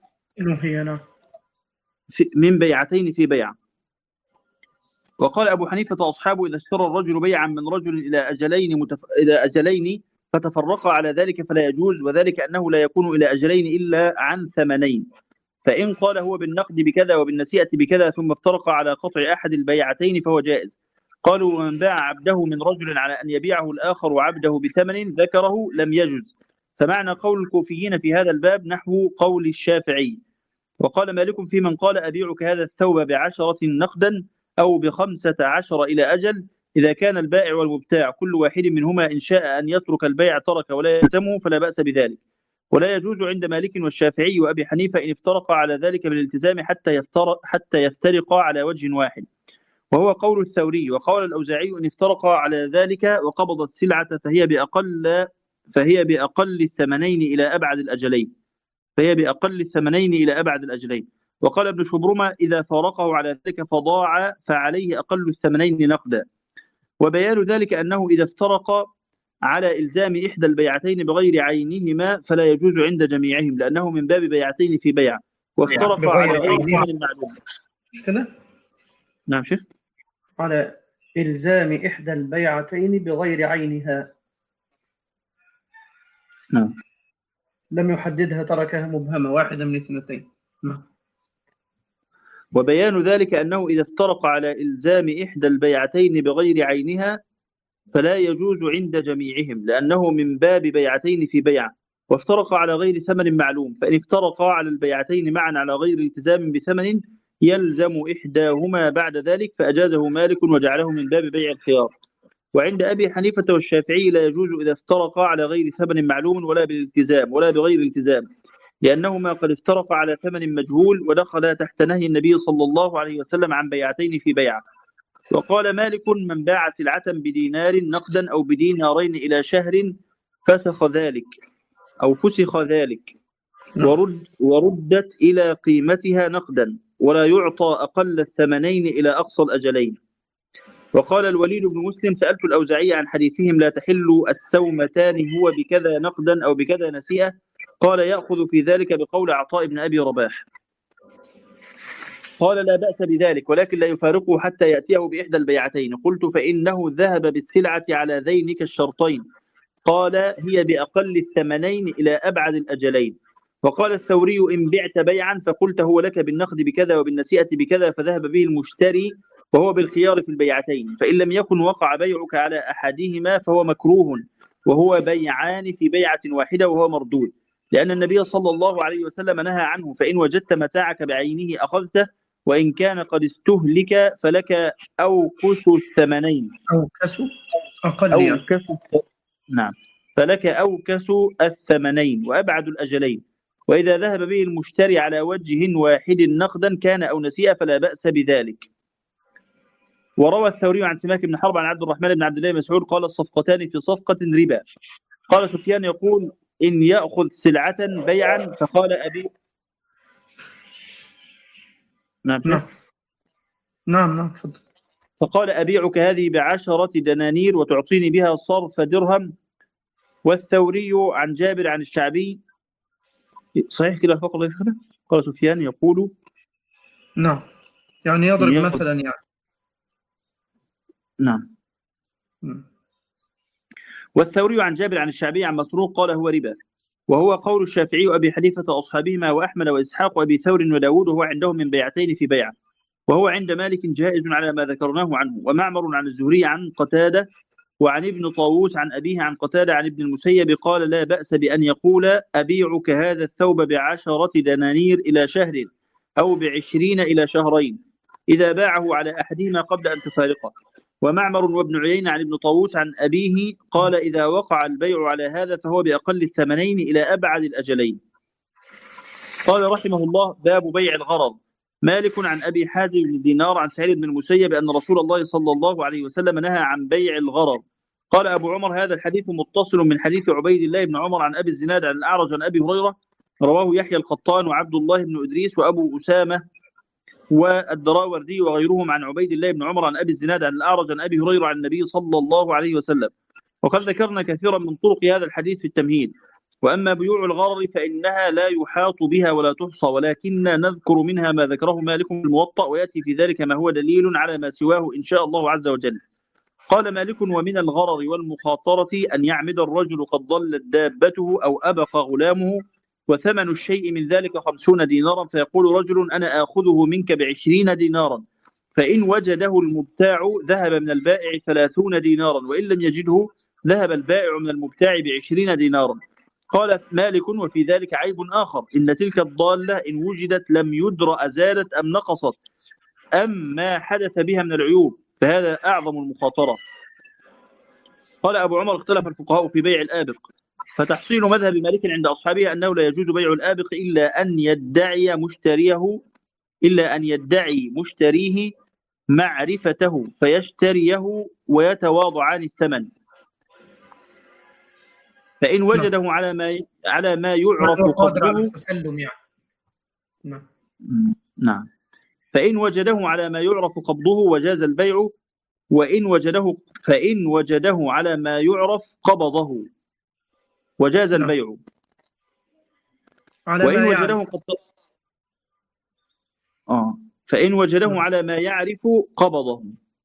في من بيعتين في بيع. وقال أبو حنيفة وأصحابه: إذا اشترى الرجل بيعا من رجل إلى أجلين متف... إلى أجلين فتفرقا على ذلك فلا يجوز، وذلك أنه لا يكون إلى أجلين إلا عن ثمنين. فإن قال هو بالنقد بكذا وبالنسيئة بكذا ثم افترق على قطع أحد البيعتين فهو جائز. قالوا: ومن باع عبده من رجل على أن يبيعه الآخر عبده بثمن ذكره لم يجوز. فمعنى قول الكوفيين في هذا الباب نحو قول الشافعي. وقال مالك في من قال: أبيعك هذا الثوب بعشرة نقدا أو بخمسة عشر إلى أجل، إذا كان البائع والمبتاع كل واحد منهما إن شاء أن يترك البيع ترك ولا يلزمه فلا بأس بذلك. ولا يجوز عند مالك والشافعي وأبي حنيفة إن افترقا على ذلك بالالتزام حتى يفترق حتى يفترقا على وجه واحد، وهو قول الثوري. وقال الأوزاعي إن افترقا على ذلك وقبض السلعة فهي بأقل فهي بأقل الثمنين إلى أبعد الأجلين فهي بأقل الثمنين إلى أبعد الأجلين. وقال ابن شبرمة: إذا فارقه على ذلك فضاع فعليه أقل الثمنين نقدا. وبيان ذلك أنه إذا افترق على إلزام إحدى البيعتين بغير عينهما فلا يجوز عند جميعهم، لأنه من باب بيعتين في بيع، وافترق على غير ثمن معلوم. مش كده؟ نعم شيخ. على إلزام إحدى البيعتين بغير عينها. نعم. لم يحددها، تركها مبهمة، واحدة من اثنتين. نعم. وبيان ذلك أنه إذا افترق على إلزام إحدى البيعتين بغير عينها فلا يجوز عند جميعهم، لأنه من باب بيعتين في بيع، وافترق على غير ثمن معلوم. فإن افترقا على البيعتين معا على غير التزام بثمن يلزم إحداهما بعد ذلك، فأجازه مالك وجعله من باب بيع الخيار. وعند أبي حنيفة والشافعي لا يجوز إذا افترقا على غير ثمن معلوم ولا بالالتزام ولا بغير الالتزام، لأنهما قد افترقا على ثمن مجهول ودخل تحت نهي النبي صلى الله عليه وسلم عن بيعتين في بيعة. وقال مالك: من باع سلعة بدينار نقدا أو بدينارين إلى شهر فسخ ذلك أو فسخ ذلك ورد وردت إلى قيمتها نقدا، ولا يعطى أقل الثمنين إلى أقصى الأجلين. وقال الوليد بن مسلم: سألت الأوزاعي عن حديثهم لا تحل السومتان هو بكذا نقدا أو بكذا نسيئة، قال: يأخذ في ذلك بقول عطاء بن أبي رباح. قال: لا بأس بذلك، ولكن لا يفارقه حتى يأتيه بإحدى البيعتين. قلت: فإنه ذهب بالسلعة على ذينك الشرطين. قال: هي بأقل الثمنين إلى أبعد الأجلين. وقال الثوري: إن بعت بيعا فقلت هو لك بالنقد بكذا وبالنسيئة بكذا فذهب به المشتري وهو بالخيار في البيعتين، فإن لم يكن وقع بيعك على أحدهما فهو مكروه، وهو بيعان في بيعة واحدة وهو مردود، لأن النبي صلى الله عليه وسلم نهى عنه: فإن وجدت متاعك بعينه أخذته، وإن كان قد استهلك فلك أوكس الثمنين. أوكس أقل أوكس نعم فلك أوكس الثمنين وأبعد الأجلين. وإذا ذهب به المشتري على وجه واحد نقدا كان أو نسيئة فلا بأس بذلك. وروى الثوري عن سماك بن حرب عن عبد الرحمن بن عبد الله بن مسعود قال الصفقتان في صفقة ربا. قال سفيان يقول إن يأخذ سلعة بيعا فقال أبي نعم نعم نعم نعم تفضل. فقال أبيعك هذه بعشرة دنانير وتعطيني بها صرف درهم. والثوري عن جابر عن الشعبي صحيح كده فقط الله يشهد. قال سفيان يقول نعم يعني يضرب مثلا يعني نعم. والثوري عن جابر عن الشعبي عن مسروق قال هو ربا، وهو قول الشافعي وأبي حنيفة وأصحابهما وأحمد وإسحاق وأبي ثور وداود، وهو عندهم من بيعتين في بيعة، وهو عند مالك جائز على ما ذكرناه عنه. ومعمر عن الزهري عن قتادة وعن ابن طاووس عن أبيه عن قتادة عن ابن المسيب قال لا بأس بأن يقول أبيعك هذا الثوب بعشرة دنانير إلى شهر أو بعشرين إلى شهرين إذا باعه على أحدهما قبل أن تفارقه. ومعمر وابن عيينة عن ابن طاووس عن أبيه قال إذا وقع البيع على هذا فهو بأقل الثمنين إلى أبعد الأجلين. قال رحمه الله باب بيع الغرض. مالك عن أبي حازم بن دينار عن سعيد بن المسيب أن رسول الله صلى الله عليه وسلم نهى عن بيع الغرض. قال أبو عمر هذا الحديث متصل من حديث عبيد الله بن عمر عن أبي الزناد عن الأعرج عن أبي هريرة، رواه يحيى القطان وعبد الله بن إدريس وأبو أسامة والدراوردي وغيرهم عن عبيد الله بن عمر عن أبي الزناد عن الأعرج عن أبي هريرة عن النبي صلى الله عليه وسلم. وقد ذكرنا كثيرا من طرق هذا الحديث في التمهيد. وأما بيوع الغرر فإنها لا يحاط بها ولا تحصى، ولكن نذكر منها ما ذكره مالك في الموطأ، ويأتي في ذلك ما هو دليل على ما سواه إن شاء الله عز وجل. قال مالك ومن الغرر والمخاطرة أن يعمد الرجل قد ضلت دابته أو أبق غلامه وثمن الشيء من ذلك خمسون دينارا، فيقول رجل أنا آخذه منك بعشرين دينارا، فإن وجده المبتاع ذهب من البائع ثلاثون دينارا، وإن لم يجده ذهب البائع من المبتاع بعشرين دينارا. قال مالك وفي ذلك عيب آخر، إن تلك الضالة إن وجدت لم يدر أزالت أم نقصت أم ما حدث بها من العيوب، فهذا أعظم المخاطرة. قال أبو عمر اختلف الفقهاء في بيع الآبق، فتحصيل مذهب مالك عند أصحابه أنه لا يجوز بيع الآبق إلا أن يدعي مشتريه إلا أن يدعي مشتريه معرفته فيشتريه ويتواضع عن الثمن، فإن وجده على ما على ما يعرف قدره يعني. نعم نعم فإن وجده على ما يعرف قبضه وجاز البيع، وإن وجده فإن وجده على ما يعرف قبضه وجاز نعم. البيع، على وإن ما وجده يعرف. قد آه فإن وجده نعم. على ما يعرف قبضه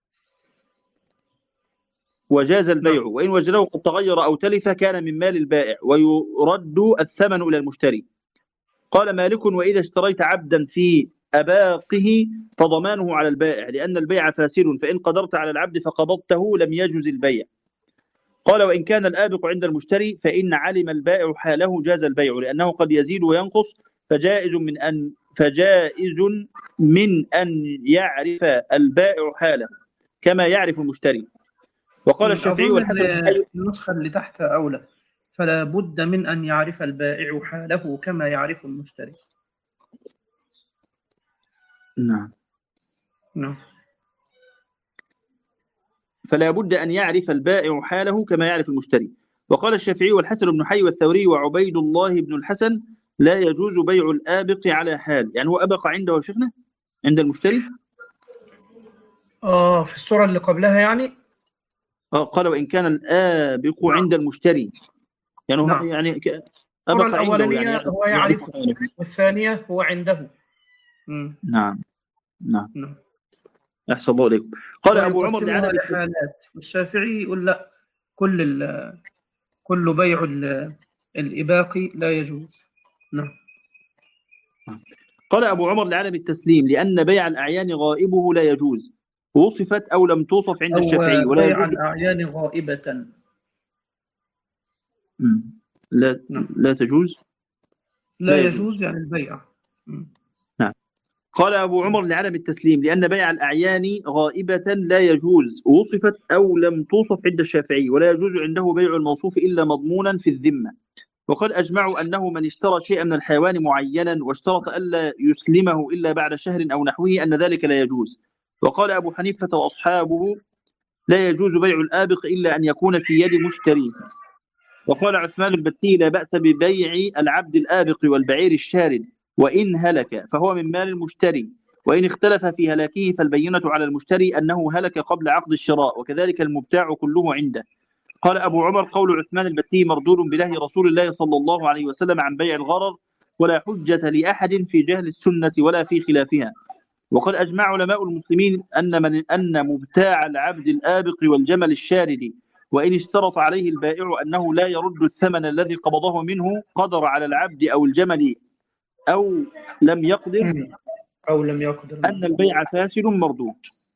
وجاز البيع، نعم. وإن وجده قد تغير أو تلف كان من مال البائع ويرد الثمن إلى المشتري. قال مالك وإذا اشتريت عبدا في أباقه فضمانه على البائع، لأن البيع فاسد، فإن قدرت على العبد فقبضته لم يجز البيع. قال وإن كان الآبق عند المشتري فإن علم البائع حاله جاز البيع، لأنه قد يزيد وينقص، فجائز من أن فجائز من أن يعرف البائع حاله كما يعرف المشتري. وقال الشافعي والحسن النسخة اللي تحت أولى، فلا بد من أن يعرف البائع حاله كما يعرف المشتري. نعم نعم فلا بد أن يعرف البائع حاله كما يعرف المشتري. وقال الشافعي والحسن بن حي والثوري وعبيد الله بن الحسن لا يجوز بيع الآبق على حال، يعني هو أبق عنده شيخنا عند المشتري آه في السورة اللي قبلها يعني. آه قال وإن كان الآبق نعم. عند المشتري يعني هو نعم. يعني أبق عنده يعني هو يعرفه، والثانية هو عنده. مم. نعم نعم نعم أحسن الله عليكم. قال أبو عمر لعنبي حالات، والشافعي يقول لا، كل كل بيع الإباقي لا يجوز. نعم. قال أبو عمر لعنبي التسليم، لأن بيع الأعيان غائبه لا يجوز، وصفت أو لم توصف عند الشافعي ولا بيع يجوز. الأعيان غائبة لا نعم. لا تجوز لا, لا يجوز. يجوز يعني البيع. نعم. قال أبو عمر لعنبي التسليم، لأن بيع الأعيان غائبة لا يجوز، وصفت أو لم توصف عند الشافعي ولا يجوز عنده بيع الموصوف إلا مضمونا في الذمة. وقد أجمعوا أنه من اشترى شيئا من الحيوان معينا واشترط ألا يسلمه إلا بعد شهر أو نحوه أن ذلك لا يجوز، وقال أبو حنيفة وأصحابه لا يجوز بيع الآبق إلا أن يكون في يد مشتريه. وقال عثمان البتي لا بأس ببيع العبد الآبق والبعير الشارد وإن هلك فهو من مال المشتري، وإن اختلف في هلاكه فالبينة على المشتري أنه هلك قبل عقد الشراء، وكذلك المبتاع كله عنده. قال أبو عمر قول عثمان البتي مردود بنهي رسول الله صلى الله عليه وسلم عن بيع الغرر، ولا حجة لأحد في جهل السنة ولا في خلافها. وقد أجمع علماء المسلمين أن من أن مبتاع العبد الآبق والجمل الشارد وإن اشترط عليه البائع أنه لا يرد الثمن الذي قبضه منه قدر على العبد أو الجمل أو لم يقدر أو لم يقدر أن البيع فاسد مردود.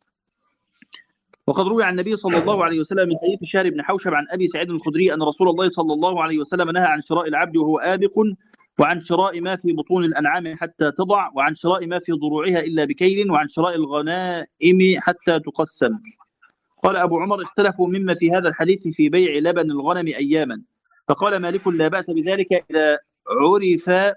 وقد روي عن النبي صلى الله عليه وسلم من حديث شهر بن حوشب عن أبي سعيد الخدري أن رسول الله صلى الله عليه وسلم نهى عن شراء العبد وهو آبق، وعن شراء ما في بطون الأنعام حتى تضع، وعن شراء ما في ضروعها إلا بكيل، وعن شراء الغنائم حتى تقسم. قال أبو عمر اختلفوا مما في هذا الحديث في بيع لبن الغنم أياما، فقال مالك لا بأس بذلك إذا عرف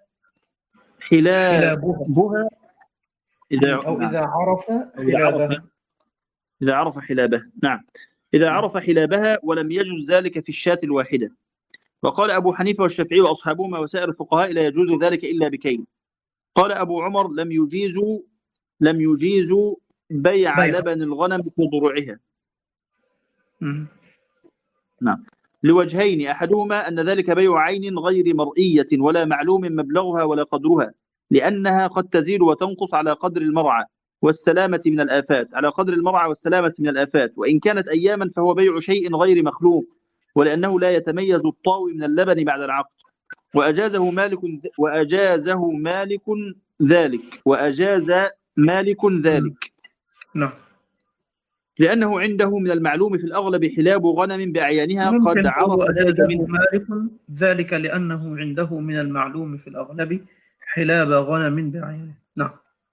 حلابها إذا أو إذا عرف حلابها إذا عرف حلابها نعم إذا عرف حلابها ولم يجوز ذلك في الشاة الواحدة. وقال أبو حنيفة والشافعي وأصحابهما وسائر الفقهاء لا يجوز ذلك إلا بكيل. قال أبو عمر لم يجيزوا لم يجيزوا بيع, بيع لبن الغنم في ضروعها. نعم لوجهين، أحدهما أن ذلك بيع عين غير مرئية ولا معلوم مبلغها ولا قدرها، لأنها قد تزيد وتنقص على قدر المرعى والسلامة من الآفات على قدر المرعى والسلامة من الآفات، وإن كانت أياما فهو بيع شيء غير مخلوق، ولأنه لا يتميز الطاوي من اللبن بعد العقد. وأجازه مالك وأجازه مالك ذلك وأجاز مالك ذلك نعم لأنه عنده من المعلوم في الأغلب حلاب غنم بأعيانها قد عرف ذلك منه. مالك ذلك لأنه عنده من المعلوم في الأغلب حلاب غنم بأعيانها. نعم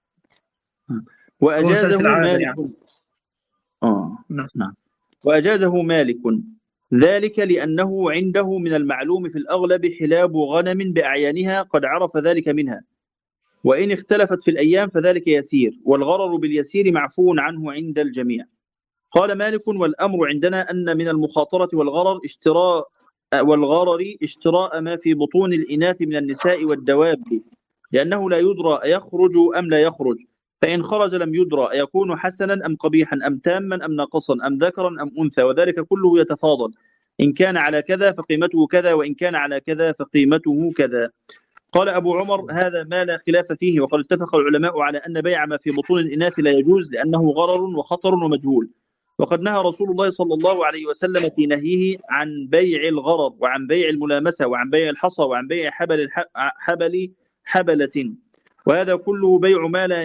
وأجازه مالك يعني. آه. نعم. نعم وأجازه مالك ذلك لأنه عنده من المعلوم في الأغلب حلاب غنم بأعيانها قد عرف ذلك منها، وإن اختلفت في الأيام فذلك يسير، والغرر باليسير معفو عنه عند الجميع. قال مالك والأمر عندنا أن من المخاطرة والغرر اشتراء والغرر اشتراء ما في بطون الإناث من النساء والدواب، لأنه لا يدرى أيخرج أم لا يخرج، فإن خرج لم يدرى أيكون حسنا أم قبيحا أم تاما أم ناقصا أم ذكرا أم أنثى، وذلك كله يتفاضل، إن كان على كذا فقيمته كذا وإن كان على كذا فقيمته كذا. قال أبو عمر هذا ما لا خلاف فيه، وقد اتفق العلماء على أن بيع ما في بطون الإناث لا يجوز لأنه غرر وخطر ومجهول. وقد نهى رسول الله صلى الله عليه وسلم في نهيه عن بيع الغرر وعن بيع الملامسة وعن بيع الحصى وعن بيع حبل حبل حبلة، وهذا كله بيع ما لا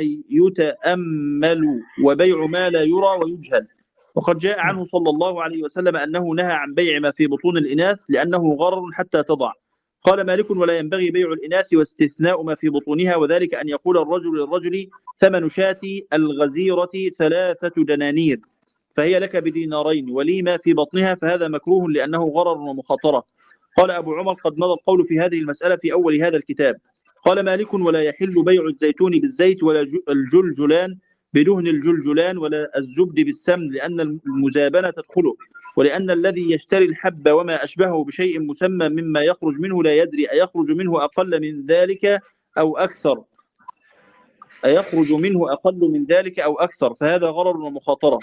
يتأمل وبيع ما لا يرى ويجهل. وقد جاء عنه صلى الله عليه وسلم أنه نهى عن بيع ما في بطون الإناث لأنه غرر حتى تضع. قال مالك ولا ينبغي بيع الإناث واستثناء ما في بطونها، وذلك أن يقول الرجل للرجل ثمن شاة الغزيرة ثلاثة دنانير فهي لك بدينارين ولي ما في بطنها، فهذا مكروه لأنه غرر ومخاطرة. قال أبو عمر قد مضى القول في هذه المسألة في أول هذا الكتاب. قال مالك ولا يحل بيع الزيتون بالزيت ولا الجلجلان بدهن الجلجلان ولا الزبد بالسمن لأن المزابنة تدخله، ولأن الذي يشتري الحب وما أشبهه بشيء مسمى مما يخرج منه لا يدري أيخرج منه أقل من ذلك أو أكثر أيخرج منه أقل من ذلك أو أكثر، فهذا غرر ومخاطرة.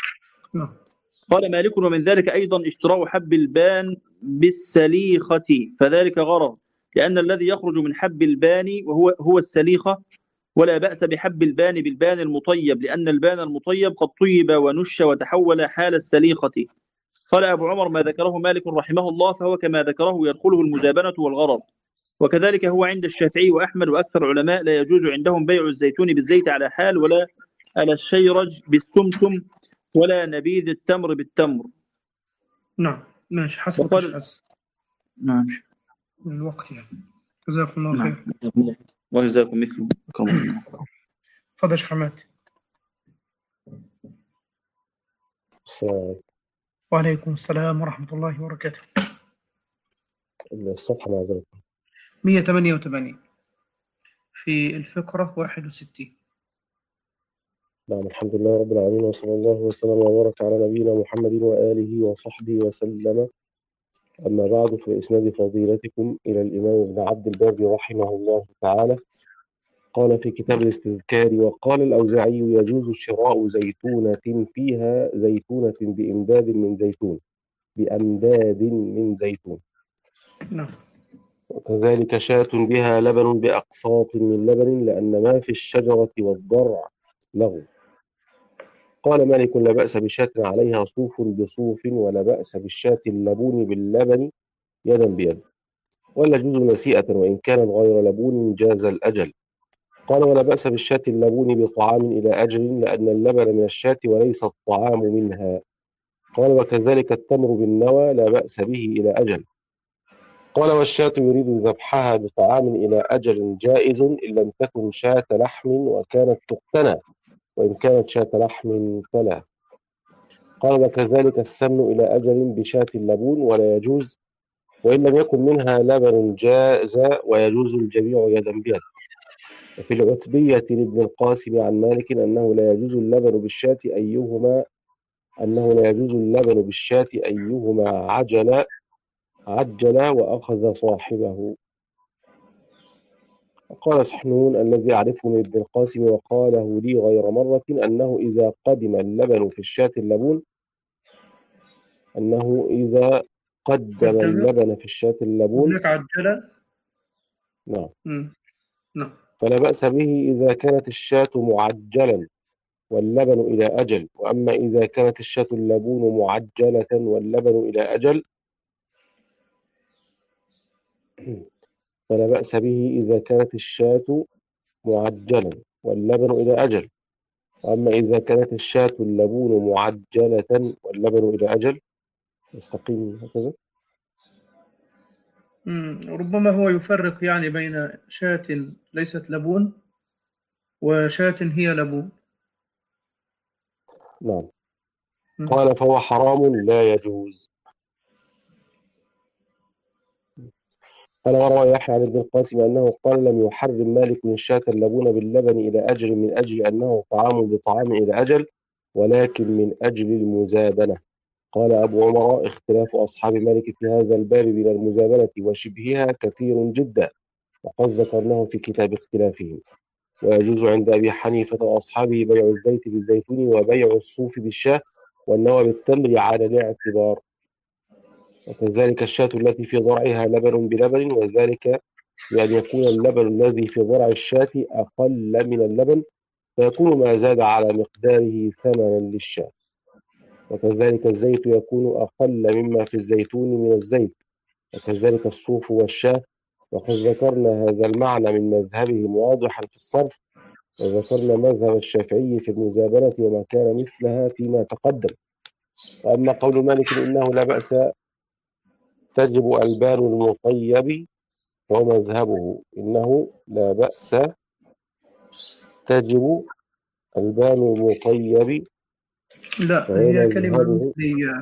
قال مالك ومن ذلك أيضا اشتراء حب البان بالسليخة فذلك غرر، لأن الذي يخرج من حب البان وهو هو السليخة، ولا بأس بحب البان بالبان المطيب لأن البان المطيب قد طيب ونش وتحول حال السليخة. قال أبو عمر ما ذكره مالك رحمه الله فهو كما ذكره يدخله المزابنة والغرر، وكذلك هو عند الشافعي وأحمد وأكثر علماء لا يجوز عندهم بيع الزيتون بالزيت على حال ولا على الشيرج بالسمسم ولا نبيذ التمر بالتمر. نعم ماشي حسب التشخيص. نعم الوقت يعني. جزاكم الله خير. نعم. وجزاكم مثله. تفضل شيخ حماد. السلام. وعليكم السلام ورحمة الله وبركاته. الصفحة ماذا؟ مئة وثمانية وثمانين في الفقرة واحد وستين. نعم، الحمد لله رب العالمين، وصلى الله وسلم وبارك على نبينا محمد وآله وصحبه وسلم. أما بعد، فإسناد فضيلتكم إلى الإمام ابن عبد البر رحمه الله تعالى قال في كتاب الاستذكار: وقال الأوزاعي: يجوز شراء زيتونة فيها زيتونة بإمداد من زيتون بأمداد من زيتون، نعم. وكذلك شاة بها لبن بأقساط من لبن، لأن ما في الشجرة والضرع لغو. قال مالك: لا بأس بشاة عليها صوف بصوف، ولا بأس بالشاة اللبون باللبن يدا بيد، ولا يجوز نسيئة وإن كانت غير لبون جاز الأجل. قال: ولا بأس بالشاة اللبون بطعام إلى أجل، لأن اللبن من الشاة وليس الطعام منها. قال: وكذلك التمر بالنوى لا بأس به إلى أجل. قال: والشاة يريد ذبحها بطعام إلى أجل جائز، إن لم تكن شاة لحم وكانت تقتنى، وإن كانت شاة لحم فلا. قال: وكذلك السمن إلى أجل بشاة اللبون ولا يجوز، وإن لم يكن منها لبن جاز، ويجوز الجميع يدا بيد. وفي العتبية لابن القاسم عن مالك أنه لا يجوز اللبن بالشاة أيهما أنه لا يجوز اللبن بالشاة أيهما عجل عجل وأخذ صاحبه. قال سحنون الذي أعرفه من ابن القاسم وقاله لي غير مرة أنه إذا قدم اللبن في الشاة اللبون أنه إذا قدم اللبن في الشاة اللبون عجلة. نعم نعم. فلا بأس به إذا كانت الشاة معجلا واللبن إلى أجل. وأما إذا كانت الشاة اللبون معجلة واللبن إلى أجل فلا بأس به إذا كانت الشاة معجلا واللبن إلى أجل. وأما إذا كانت الشاة اللبون معجلة واللبن إلى أجل يستقيم هكذا. ربما هو يفرق يعني بين شاة ليست لبون وشاة هي لبون. نعم. قال: فهو حرام لا يجوز. قال: وروى يحيى عن ابن القاسم أنه قال: لم يحرم مالك الشاة اللبون باللبن إلى أجل من أجل أنه طعام بطعام إلى أجل، ولكن من أجل المزابنة. قال أبو عمر: اختلاف أصحاب مالك في هذا الباب من المزابنة وشبهها كثير جدا، وقد ذكرناه في كتاب اختلافهم. ويجوز عند أبي حنيفة وأصحابه بيع الزيت بالزيتون وبيع الصوف بالشاة والنوى بالتمر على الاعتبار، وكذلك الشاة التي في ضرعها لبن بلبن، وذلك بأن يكون اللبن الذي في ضرع الشاة أقل من اللبن، فيكون ما زاد على مقداره ثمنا للشاة. وكذلك الزيت يكون أقل مما في الزيتون من الزيت، وكذلك الصوف والشاة. وقد ذكرنا هذا المعنى من مذهبهم واضحا في الصرف، وذكرنا مذهب الشافعي في المزابنة وما كان مثلها فيما تقدم. وأما قول مالك إنه لا بأس تجب ألبان المطيب، ومذهبه إنه لا بأس تجب ألبان المطيب. لا، هي كلمة مثلية.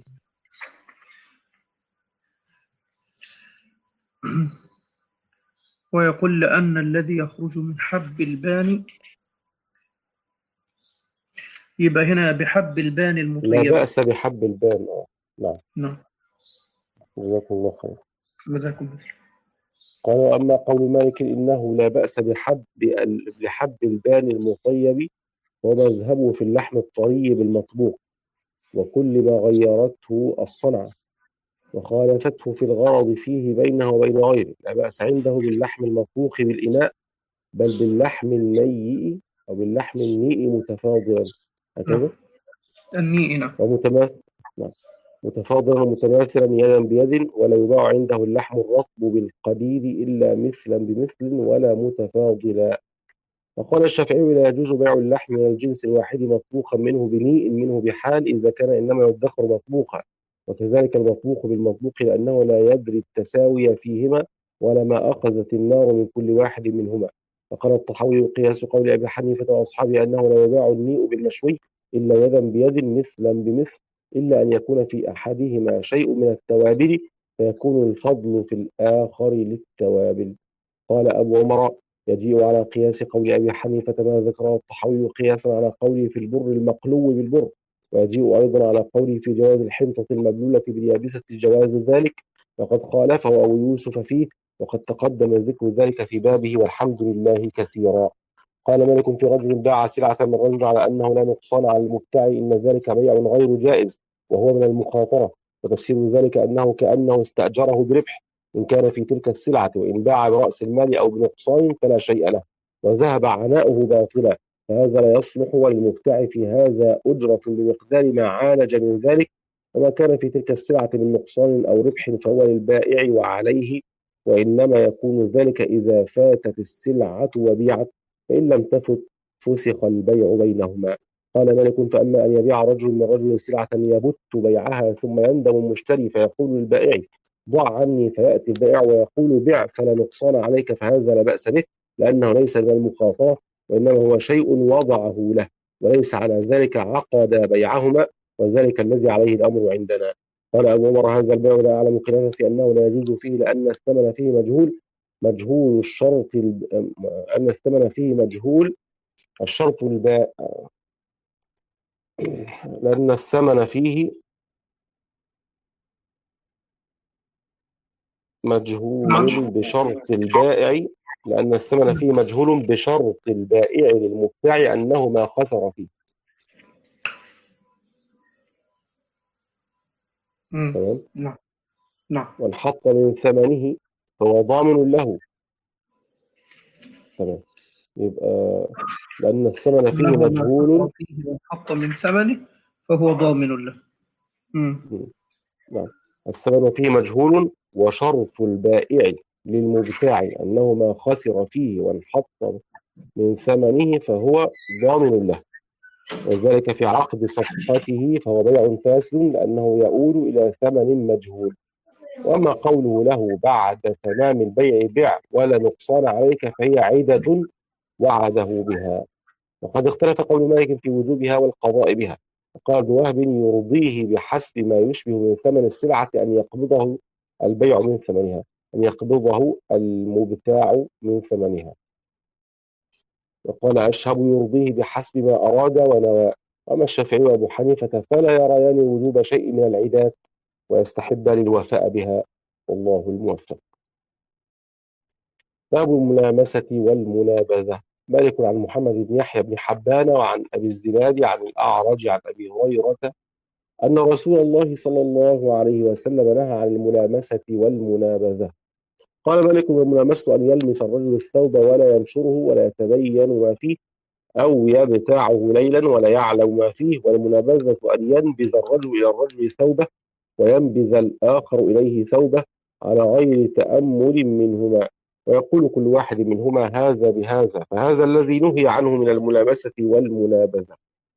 ويقول لأن الذي يخرج من حب البان، يبقى هنا بحب البان المطيب. لا بأس بحب البان. آه. نعم. نعم. جزاكم الله خير. جزاكم الله. قال: وأما قول مالك إنه لا بأس بحب بحب البان المطيب، ومذهبه في اللحم الطري المطبوخ وكل ما غيرته الصنعة، وخالفته في الغرض فيه بينه وبين غيره. لا بأس عنده باللحم المطبوخ بالإناء، بل باللحم النيء أو باللحم النيء متفاضلا هكذا. النيء. نعم. ومتماثل. نعم. متفاضلا ومتماثلا يدا بيد، ولا يباع عنده اللحم الرطب بالقليل إلا مثلا بمثل ولا متفاضلا. وقال الشافعي: لا يجوز بيع اللحم من الجنس الواحد مطبوخا منه بنيء منه بحال، إذا كان إنما يدخر مطبوخا، وكذلك المطبوخ بالمطبوخ، لأنه لا يدري التساوي فيهما ولا ما أخذت النار من كل واحد منهما. فقال الطحاوي: قياس قول أبي حنيفة وأصحابه أنه لا يباع النيء بالمشوي إلا يدا بيد مثلا بمثل، إلا أن يكون في أحدهما شيء من التوابل، فيكون الفضل في الآخر للتوابل. قال أبو عمر: يجيء على قياس قول أبي حنيفة ما ذكره الطحاوي قياسا على قوله في البر المقلو بالبر، ويجيء أيضا على قوله في جواز الحنطة المبلولة باليابسة جواز ذلك، وقد خالفه أبو يوسف فيه، وقد تقدم ذكر ذلك في بابه والحمد لله كثيرا. قال مالك في رجل باع سلعة من رجل على أنه لا نقصان على المبتاع إن ذلك بيع غير جائز وهو من المخاطرة، وتفسير ذلك أنه كأنه استأجره بربح إن كان في تلك السلعة، وإن باع برأس المال أو بنقصان فلا شيء له وذهب عناؤه باطلا، فهذا لا يصلح، وللمبتاع في هذا أجرة بمقدار ما عالج من ذلك، وما كان في تلك السلعة من نقصان أو ربح فهو للبائع وعليه، وإنما يكون ذلك إذا فاتت السلعة وبيعت، فإن لم تفت فسخ البيع بينهما. قال مالك فأما أن يبيع رجل من رجل سلعة يبت بيعها ثم يندم المشتري فيقول للبائع ضع عني، فيأتي البائع ويقول بع فلا نقصان عليك، فهذا لا بأس به لأنه ليس من المخاطرة وإنما هو شيء وضعه له، وليس على ذلك عقد بيعهما، وذلك الذي عليه الأمر عندنا. قال أبو عمر هذا البيع لا أعلم خلافا في أنه لا يجوز فيه لأن الثمن فيه مجهول مجهول الشرط أن الثمن فيه مجهول الشرط الباء لأن الثمن فيه مجهول بشرط البائع لأن الثمن فيه مجهول بشرط البائع للمبتاع أنه ما خسر فيه. تمام. نعم نعم. وانحط من ثمنه فهو ضامن له. تمام. يبقى لأن الثمن فيه مجهول وانحط من ثمنه فهو ضامن له. نعم. الثمن فيه مجهول وشرط البائع للمبتاع أنه ما خسر فيه وانحط من ثمنه فهو ضامن له، وذلك في عقد صفقته فهو بيع فاسد لأنه يؤول إلى ثمن مجهول. وأما قوله له بعد تمام البيع بع ولا نقصان عليك فهي عدة وعده بها، وقد اختلف قول مالك في وجوبها والقضاء بها، وقال ابن وهب يرضيه بحسب ما يشبه من ثمن السلعة أن يقبضه البيع من ثمنها أن يقبضه المبتاع من ثمنها. وقال أشهب يرضيه بحسب ما أراد ونوى. أما الشافعي وأبو حنيفة فلا يريان وجوب شيء من العدات ويستحب للوفاء بها، والله الموفق. باب الملامسة والمنابذة. مالك عن محمد بن يحيى بن حبان وعن أبي الزناد عن الأعرج عن أبي هريرة أن رسول الله صلى الله عليه وسلم نهى عن الملامسة والمنابذة. قال مالك والملامسة أن يلمس الرجل الثوب ولا ينشره ولا يتبين ما فيه أو يبتاعه ليلا ولا يعلم ما فيه، والمنابذة أن ينبذ الرجل إلى الرجل ثوبه وينبذ الآخر إليه ثوبه على غير تأمل منهما، ويقول كل واحد منهما هذا بهذا، فهذا الذي نهي عنه من الملامسة والمنابذة.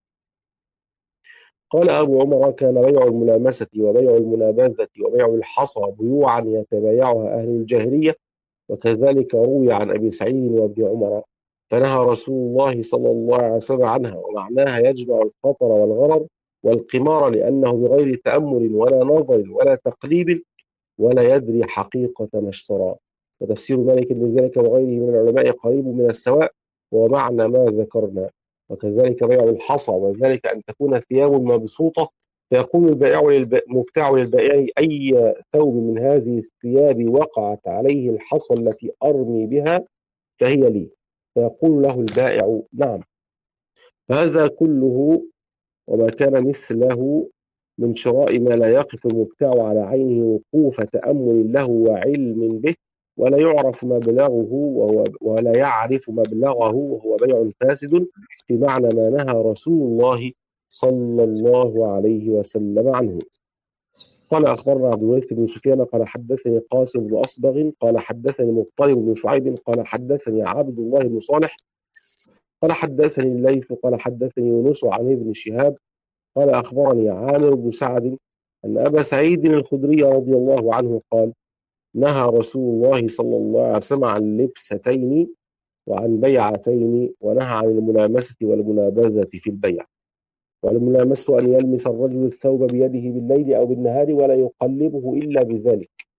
قال أبو عمر كان بيع الملامسة وبيع المنابذة وبيع الحصى بيوعا يتبايعها أهل الجاهلية، وكذلك روي عن أبي سعيد وابن عمر، فنهى رسول الله صلى الله عليه وسلم عنها، ومعناها يجمع الخطر والغرر والقمار لأنه بغير تأمل ولا نظر ولا تقليب ولا يدري حقيقة ما اشترى. وتفسير مالك لذلك وغيره من العلماء قريب من السواء ومعنى ما ذكرنا. وكذلك بيع الحصى، وذلك أن تكون ثياب مبسوطة فيقول البائع للمبتاع للبائع أي ثوب من هذه الثياب وقعت عليه الحصى التي أرمي بها فهي لي، فيقول له البائع نعم. فهذا كله وما كان مثله من شراء ما لا يقف المبتاع على عينه وقوف تأمل له وعلم به ولا يعرف مبلغه وهو ولا يعرف مبلغه وهو بيع فاسد في معنى ما نهى رسول الله صلى الله عليه وسلم عنه. قال أخبرنا عبد الوارث بن سفيان قال حدثني قاسم بن أصبغ قال حدثني مضطرب بن شعيب قال حدثني عبد الله بن صالح قال حدثني الليث قال حدثني يونس عن ابن شهاب قال أخبرني عامر بن سعد أن أبا سعيد الخدري رضي الله عنه قال نهى رسول الله صلى الله عليه وسلم عن لبستين وعن بيعتين، ونهى عن الملامسة والمنابذة في البيع. والملامسة أن يلمس الرجل الثوب بيده بالليل أو بالنهار ولا يقلبه إلا بذلك،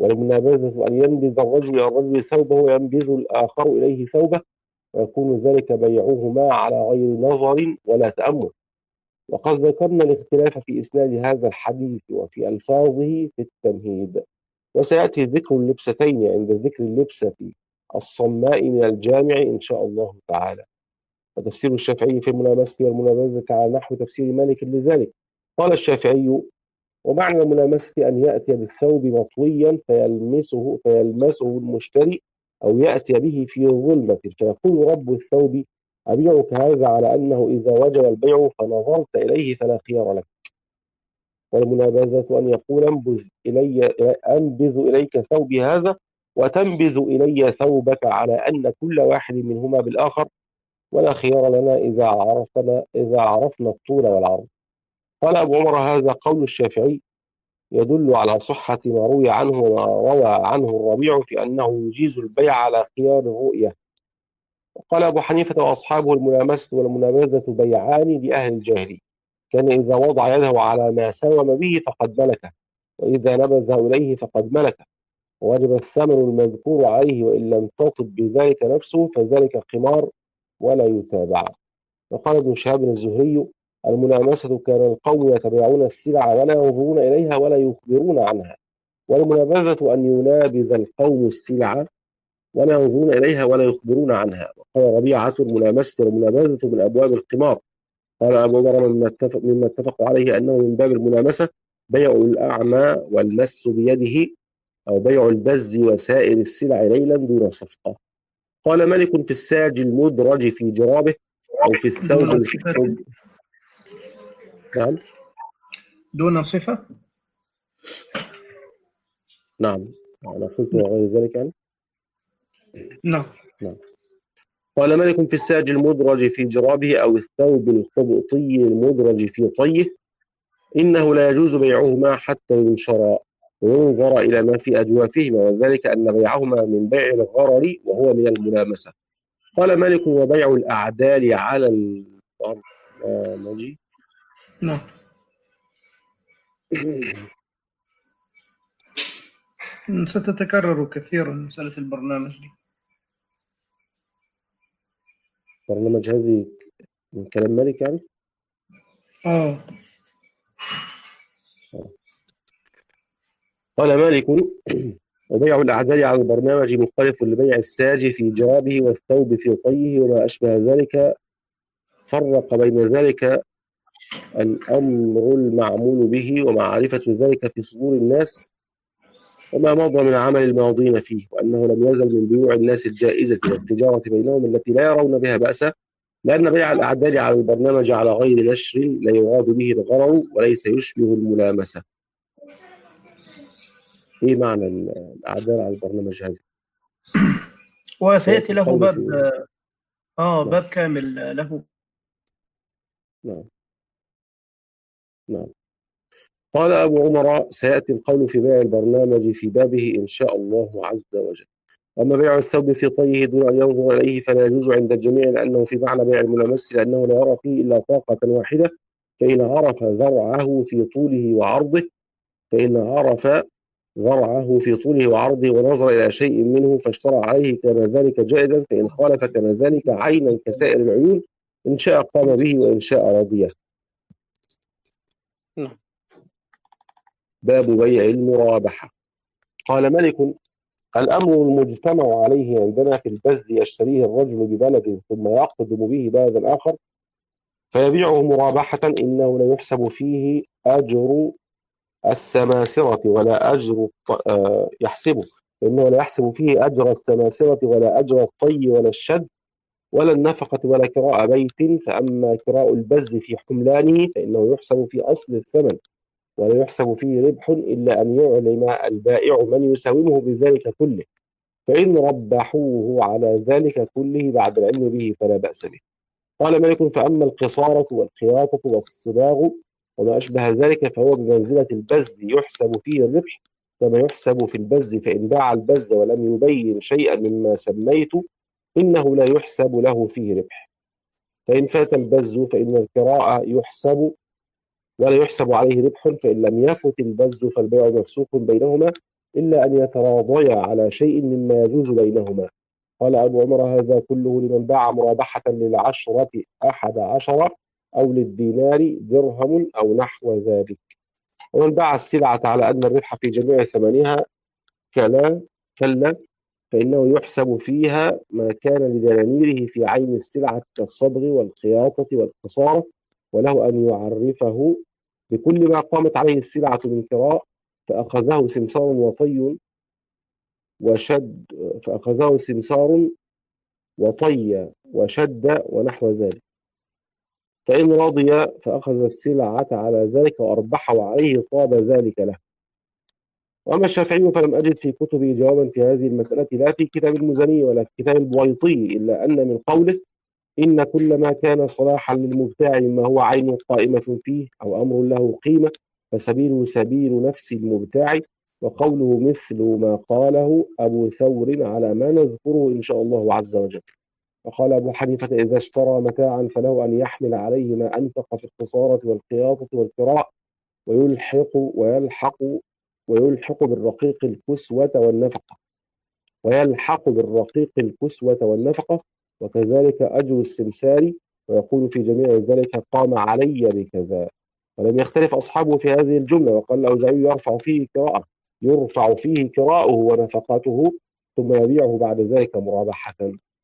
والمنابذة أن ينبذ الرجل إلى الرجل ثوبه وينبذ الآخر إليه ثوبه، ويكون ذلك بيعهما على غير نظر ولا تأمل. وقد ذكرنا الاختلاف في إسناد هذا الحديث وفي ألفاظه في التمهيد، وسيأتي ذكر اللبستين عند ذكر اللبسة الصماء من الجامع إن شاء الله تعالى. وتفسير الشافعي في الملامسة والمنابذة على نحو تفسير مالك لذلك. قال الشافعي: ومعنى الملامسة أن يأتي بالثوب مطويا فيلمسه فيلمسه المشتري، أو يأتي به في ظلمة فيقول رب الثوب: أبيعك هذا على أنه إذا وجب البيع فنظرت إليه فلا خيار لك. والمنابذة أن يقول: أنبذ إلي أنبذ إليك ثوبي هذا وتنبذ إلي ثوبك، على أن كل واحد منهما بالآخر، ولا خيار لنا إذا عرفنا إذا عرفنا الطول والعرض. قال أبو عمر: هذا قول الشافعي يدل على صحة ما روي عنه وما روى عنه الربيع في أنه يجيز البيع على خيار الرؤية. وقال أبو حنيفة وأصحابه: الملامسة والمنابذة بيعان لأهل الجاهلية، كان إذا وضع يده على ما ساوم به فقد ملكه، وإذا نبذ إليه فقد ملكه، ووجب الثمن المذكور عليه، وإن لم تطب بذلك نفسه فذلك قمار ولا يتابع. وقال ابن شهاب الزهري: الملامسة كان القوم يتبعون السلع ولا ينظرون إليها ولا يخبرون عنها، والمنابذة أن ينابذ القوم السلع ولا ينظرون إليها ولا يخبرون عنها. وقال ربيعة: الملامسة والمنابذة من أبواب القمار. قال أبو عمر: مما اتفق مما اتفقوا عليه أنه من باب الملامسة بيع الأعمى والمس بيده، أو بيع البز وسائر السلع ليلا دون صفقة. قال مالك: في الساج المدرج في جرابه، أو في الثوب دون الحب. صفة نعم دون صفة نعم أنا قلت غير ذلك يعني. نعم نعم. قال مالك: في الساج المدرج في جرابه، أو الثوب القبطي المدرج في طيه، إنه لا يجوز بيعهما حتى ينشرا وينظر إلى ما في أجوافهما، وذلك أن بيعهما من بيع الغرر وهو من الملامسة. قال مالك: وبيع الأعدال على البرنامج. نعم ستتكرر كثيرا مسألة البرنامج دي. برنامج هذه من كلام مالك يعني؟ آه قال مالك: وبيع الأعدال على البرنامج مختلف لبيع الساج في جرابه والثوب في طيه وما أشبه ذلك. فرق بين ذلك الأمر المعمول به ومعرفة ذلك في صدور الناس وما مضى من عمل الماضين فيه، وأنه لم يزل من بيوع الناس الجائزة والتجارة بينهم التي لا يرون بها بأسا، لأن بيع الأعدال على البرنامج على غير نشر لا يراد به الغرر وليس يشبه الملامسة. إيه معنى الأعدال على البرنامج هذا؟ وسيأتي له باب آه باب كامل له. نعم نعم. قال أبو عمر: سيأتي القول في بيع البرنامج في بابه إن شاء الله عز وجل. أما بيع الثوب في طيه دون أن ينظر إليه فلا يجوز عند الجميع، لأنه في معنى بيع الملامس، لأنه لا يرى فيه إلا طاقة واحدة، فإن عرف ذرعه في طوله وعرضه فإن عرف ذرعه في طوله وعرضه ونظر إلى شيء منه فاشترى عليه كان ذلك جائزا، فإن خالف كان ذلك عينا كسائر العيون، إن شاء قام به وإن شاء رضيه. باب بيع المرابحة. قال مالك: الأمر المجتمع عليه عندنا في البز يشتريه الرجل ببلد ثم يقدم به بلدا آخر فيبيعه مرابحة، إنه لا يحسب فيه أجر السماسرة ولا أجر يحسبه إنه لا يحسب فيه أجر السماسرة ولا أجر الطي ولا الشد ولا النفقة ولا كراء بيت. فأما كراء البز في حملانه فإنه يحسب في أصل الثمن ولا يحسب فيه ربح إلا أن يعلم البائع من يساومه بذلك كله، فإن ربحوه على ذلك كله بعد العلم به فلا بأس به. قال مالك: فأما القصارة والخياطة والصباغ وما أشبه ذلك فهو بمنزلة البز يحسب فيه الربح كما يحسب في البز، فإن باع البز ولم يبين شيئا مما سميت إنه لا يحسب له فيه ربح. فإن فات البز فإن الكراء يحسب ولا يحسب عليه ربح، فإن لم يفت البز فالبيع مفسوق بينهما، إلا أن يتراضيا على شيء مما يجوز بينهما. قال أبو عمر: هذا كله لمن باع مرابحة للعشرة أحد عشر أو للدينار درهم أو نحو ذلك. ومن باع السلعة على أن الربح في جميع ثمنها كلا كلا فإنه يحسب فيها ما كان لدنانيره في عين السلعة كالصبغ والخياطة والخسارة، وله أن يعرفه بكل ما قامت عليه السلعة من كراء، فأخذه سمسار وطي وشد فأخذه سمسار وطي وشد ونحو ذلك، فإن رضي فأخذ السلعة على ذلك وأربح وعليه طاب ذلك له. وأما الشافعي فلم أجد في كتبه جوابا في هذه المسألة، لا في كتاب المزني ولا في كتاب البويطي، إلا أن من قوله: إن كل ما كان صلاحا للمبتاع مما هو عين قائمة فيه أو أمر له قيمة فسبيله سبيل نفس المبتاع. وقوله مثل ما قاله أبو ثور على ما نذكره إن شاء الله عز وجل. وقال أبو حنيفة: إذا اشترى متاعا فله أن يحمل عليه ما أنفق في الخسارة والخياطة والكراء، ويلحق ويلحق ويلحق بالرقيق الكسوة والنفقة ويلحق بالرقيق الكسوة والنفقة وكذلك أجر السمسار، ويقول في جميع ذلك: قام علي بكذا. ولم يختلف أصحابه في هذه الجملة. وقال الأوزاعي: يرفع فيه كراءه يرفع فيه كراؤه ونفقته ثم يبيعه بعد ذلك مرابحة.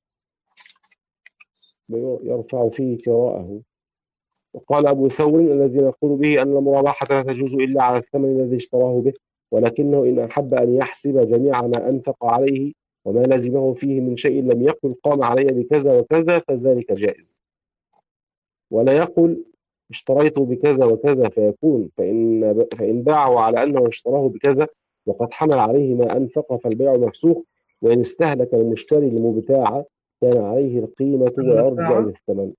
يرفع فيه كراءه. وقال أبو ثور: الذي نقول به أن المرابحة لا تجوز إلا على الثمن الذي اشتراه به، ولكنه إن أحب أن يحسب جميع ما أنفق عليه وما لزمه فيه من شيء لم يقل قام علي بكذا وكذا فذلك جائز، ولا يقل اشتريت بكذا وكذا فيكون، فإن, فإن باعه على أنه اشتراه بكذا وقد حمل عليه ما أنفق فالبيع مفسوخ. وإن استهلك المشتري المبتاع كان عليه القيمة ويرجع بالثمن.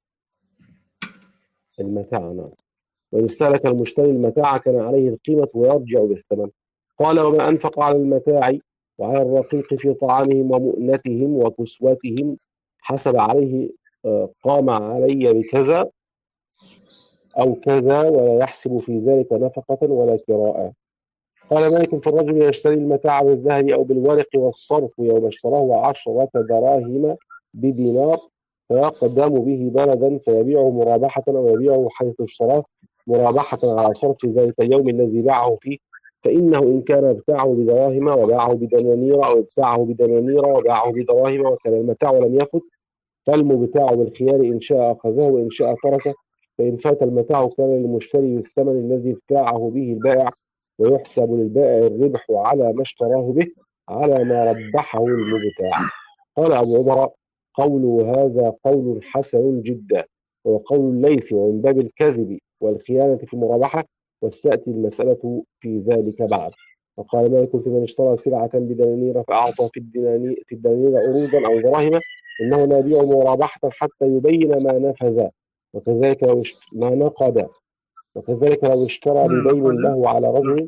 المتاع وإن استهلك المشتري المتاع كان عليه القيمة ويرجع بالثمن. قال: وما أنفق على المتاع وعلى الرقيق في طعامهم ومؤنتهم وكسوتهم حسب عليه قام علي بكذا أو كذا، ولا يحسب في ذلك نفقة ولا كراء. قال مالك: في الرجل يشتري المتاع بالذهب أو بالورق والصرف يوم اشتراه عشرة دراهم بدينار فيقدم به بلدا فيبيعه مرابحة أو يبيعه حيث اشتراه مرابحة على صرف ذلك اليوم الذي باعه فيه، فإنه إن كان ابتاعه بدراهم وباعه بدنانير أو ابتاعه بدنانير وباعه بدراهم وكان المتاع ولم يفت، فالمبتاع بالخيار إن شاء أخذه وإن شاء تركه. فإن فات المتاع كان للمشتري بالثمن الذي ابتاعه به البائع، ويحسب للبائع الربح على ما اشتراه به على ما ربحه المبتاع. قال أبو عمر: قول هذا قول حسن جدا، وقول الليث ومن باب الكذب والخيانة في المرابحة، وستأتي المسألة في ذلك بعد. وقال مالك: في من اشترى سلعة بدنانير فأعطى في الدنانير في الدنانير عروضا أو دراهم إنه لا يبيع مرابحة حتى يبين ما نفذ، وكذلك لو ما نقد، وكذلك لو اشترى بدين له على رجل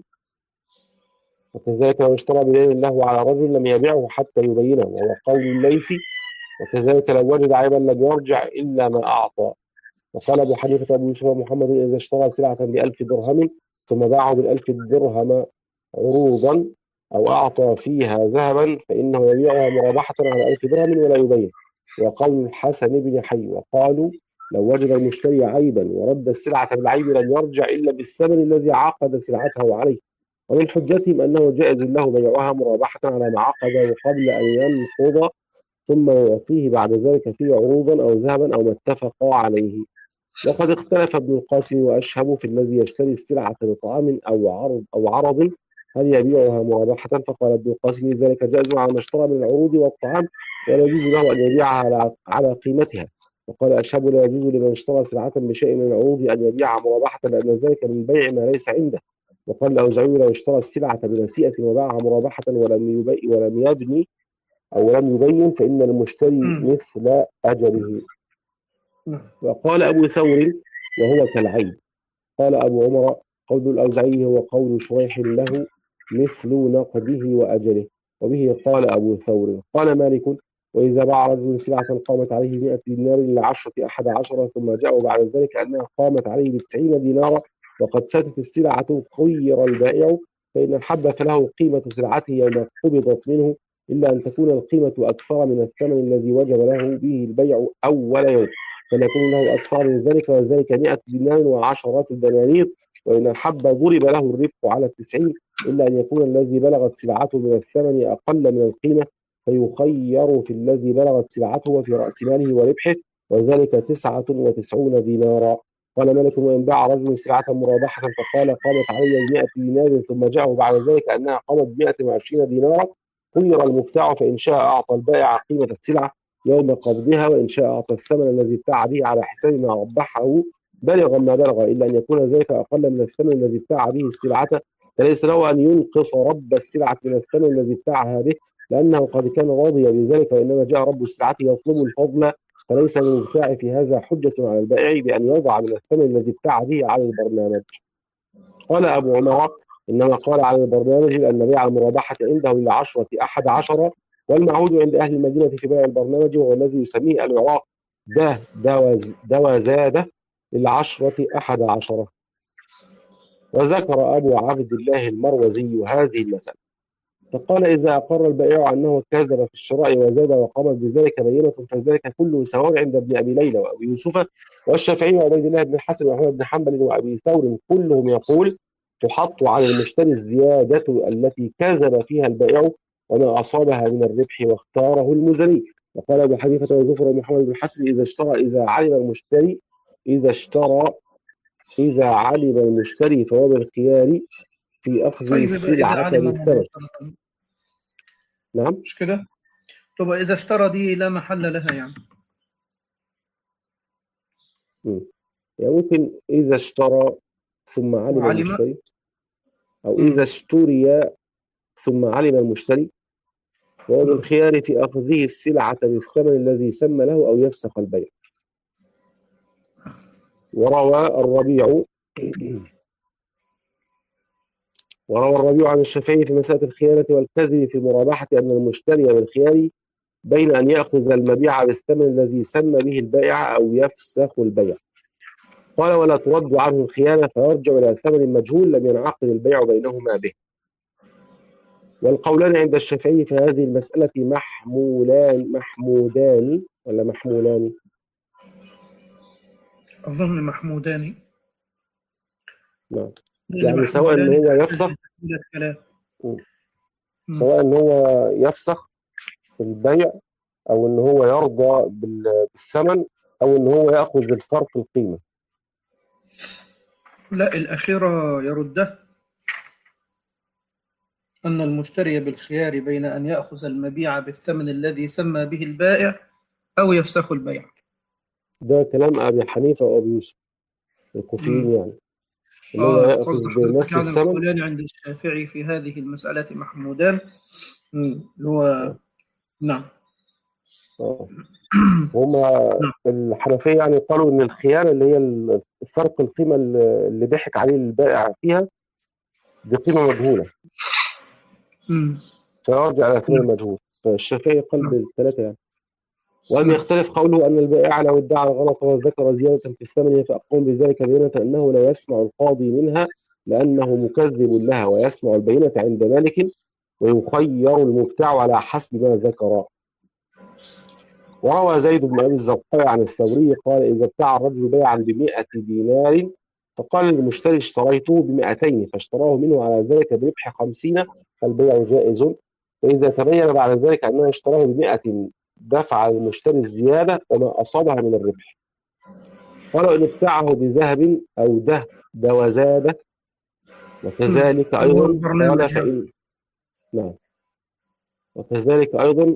وكذلك لو اشترى بدين له على رجل لم يبيعه حتى يبينه، وهو قول الليث. وكذلك لو وجد عيبا لم يرجع إلا ما أعطى. وقال أبو حنيفة أبو يوسف محمد: إذا اشترى سلعة بألف درهم ثم باعه بالألف درهم عروضا أو أعطى فيها ذهبا فإنه يبيعها مرابحة على ألف درهم ولا يبين. وقول الحسن بن حي: وقالوا لو وجد المشتري عيبا ورد السلعة بالعيب لم يرجع إلا بالثمن الذي عقد سلعته عليه. ومن حجتهم أنه جائز له بيعها مرابحة على ما عقده قبل أن ينقض ثم يعطيه بعد ذلك فيه عروضا أو ذهبا أو ما اتفقا عليه. وقد اختلف ابن القاسم وأشهب في الذي يشتري السلعة بطعام أو عرض أو عرض هل يبيعها مرابحة، فقال ابن القاسم: ذلك جائز على ما اشترى من العروض والطعام ولا يجوز له أن يبيعها على قيمتها. وقال أشهب: لا يجوز لمن اشترى سلعة بشيء من العروض أن يبيعها مرابحة لأن ذلك من بيع ما ليس عنده. وقال الأوزاعي: لو اشترى السلعة بنسيئة وباعها مرابحة ولم يبي ولم يبني أو لم يبين فإن المشتري مثل أجره. وقال أبو ثور: وهو كالعيب. قال أبو عمر: قول الأوزاعي هو قول شريح له مثل نقده وأجله، وبه قال أبو ثور. قال مالك: وإذا باع رجل سلعة قامت عليه مئة دينار لعشرة أحد عشر ثم جاءوا بعد ذلك أنها قامت عليه بتسعين دينارا وقد فاتت السلعة، خير البائع فإن الحب فله قيمة سلعته يوم قبضت منه، إلا أن تكون القيمة أكثر من الثمن الذي وجب له به البيع أول يوم، فلا يكون له أكثر من ذلك، وذلك مئة دينار وعشرات الدنانير. وإن الحب ضرب له الربح على التسعين، إلا أن يكون الذي بلغت سلعته من الثمن أقل من القيمة، فيخير في الذي بلغت سلعته وفي رأس ماله وربحه، وذلك تسعة وتسعون دينارا. قال مالك: وإن باع رجل سلعة مرابحة فقال قامت علي مئة دينار، ثم جاءه بعد ذلك أنها قامت مئة وعشرين دينارا، خير المبتاع، فإن شاء أعطى البائع قيمة السلعة يوم قبضها، وإن شاء أعطى الثمن الذي ابتاع به على حساب ما ربحه بلغ ما بلغ، إلا أن يكون ذلك أقل من الثمن الذي ابتاع به السلعة، فليس له أن ينقص رب السلعة من الثمن الذي ابتاعها به، لأنه قد كان راضيا بذلك، وإنما جاء رب السلعة يطلب الفضل، فليس للمبتاع في هذا حجة على البائع بأن يضع من الثمن الذي ابتاع به على البرنامج. قال أبو عمر: إنما قال على البرنامج لأن بيع المرابحة عنده للعشرة أحد عشر، والمعهود عند أهل المدينة في بيع البرنامج وهو الذي يسميه العراق ده دوازادة للعشرة أحد عشر. وذكر أبو عبد الله المروزي هذه المسألة، فقال: إذا أقر البائع أنه كذب في الشراء وزاد وقامت بذلك بينة، فذلك كله سواء عند ابن أبي ليلى وأبي يوسف والشافعي وعبيد الله بن الحسن وأحمد بن حنبل وأبي ثور، كلهم يقول: تحط على المشتري الزيادة التي كذب فيها البائع وما أصابها من الربح واختاره المزني. وقال أبو حنيفة وزفر ومحمد بن الحسن: إذا اشترى إذا علم المشتري إذا اشترى إذا علم المشتري فهو بالخيار في أخذ طيب السلعة بالثمن. نعم، مش كده؟ طب إذا اشترى دي لا محل لها يعني. م. يعني ممكن إذا اشترى ثم علم وعلم. المشتري، أو م. إذا اشتري ثم علم المشتري فهو بالخيار في أخذه السلعة بالثمن الذي سمى له أو يفسخ البيع. وروى الربيع وروى الربيع عن الشافعي في مسألة الخيانة والكذب في المرابحة أن المشتري بالخيار بين أن يأخذ المبيع بالثمن الذي سمى به البائع أو يفسخ البيع. قال: ولا ترد عنه الخيانة فيرجع إلى ثمن مجهول لم ينعقد البيع بينهما به. والقولان عند الشافعي في هذه المسألة محمولان محمودان ولا محمولان؟ أظن محمودان. نعم، يعني سواء ان هو يفسخ سواء ان هو يفسخ البيع او ان هو يرضى بالثمن او ان هو ياخذ الفرق القيمه. لا، الاخيره يرده، ان المشتري بالخيار بين ان ياخذ المبيع بالثمن الذي سمى به البائع او يفسخ البيع. ده كلام ابي حنيفه وابي يوسف الكوفيين، يعني اللي هو ياخذ بنفس الثمن. القولان عند الشافعي في هذه المساله محمودان، اللي هو نعم. اه هما الحنفيه يعني قالوا ان الخيانه اللي هي الفرق القيمه اللي ضحك عليه البائع فيها دي قيمه مجهوله، فيرجع على ثمن مجهول. فالشافعي قال بالثلاثه يعني. وأن يختلف قوله أن البائع لو ادعى الغلط وذكر زيادة في الثمن فأقوم بذلك بينة أنه لا يسمع القاضي منها لأنه مكذب لها، ويسمع البينة عند مالك ويخير المبتاع على حسب ما ذكر. وروى زيد بن أبي الزرقاء عن الثوري قال: إذا ابتاع الرجل بيعا بمئة دينار فقال للمشتري: اشتريته بمئتين، فاشتراه منه على ذلك بربح خمسين، فالبيع جائز. فإذا تبين بعد ذلك أنه اشتراه بمئة دفع المشتري الزيادة وما أصابها من الربح. قالوا إن ابتاعه بذهب أو ده دوازادة وكذلك أيضا قال فإن نعم وكذلك أيضا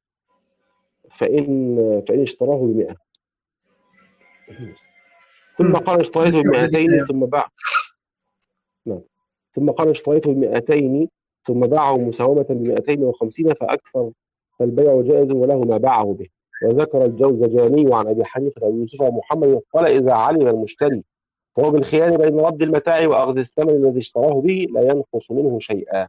فإن فإن اشتراه بمئة ثم قال اشتريته بمئتين ثم باع نعم ثم قال اشتريته بمئتين ثم باعه مساومة بمئتين وخمسين فأكثر، فالبيع جائز وله ما باعه به. وذكر الجوزجاني عن أبي حنيفة وأبي يوسف ومحمد قال: إذا علم المشتري فهو بالخيار بين رد المتاع وأخذ الثمن الذي اشتراه به لا ينقص منه شيئا.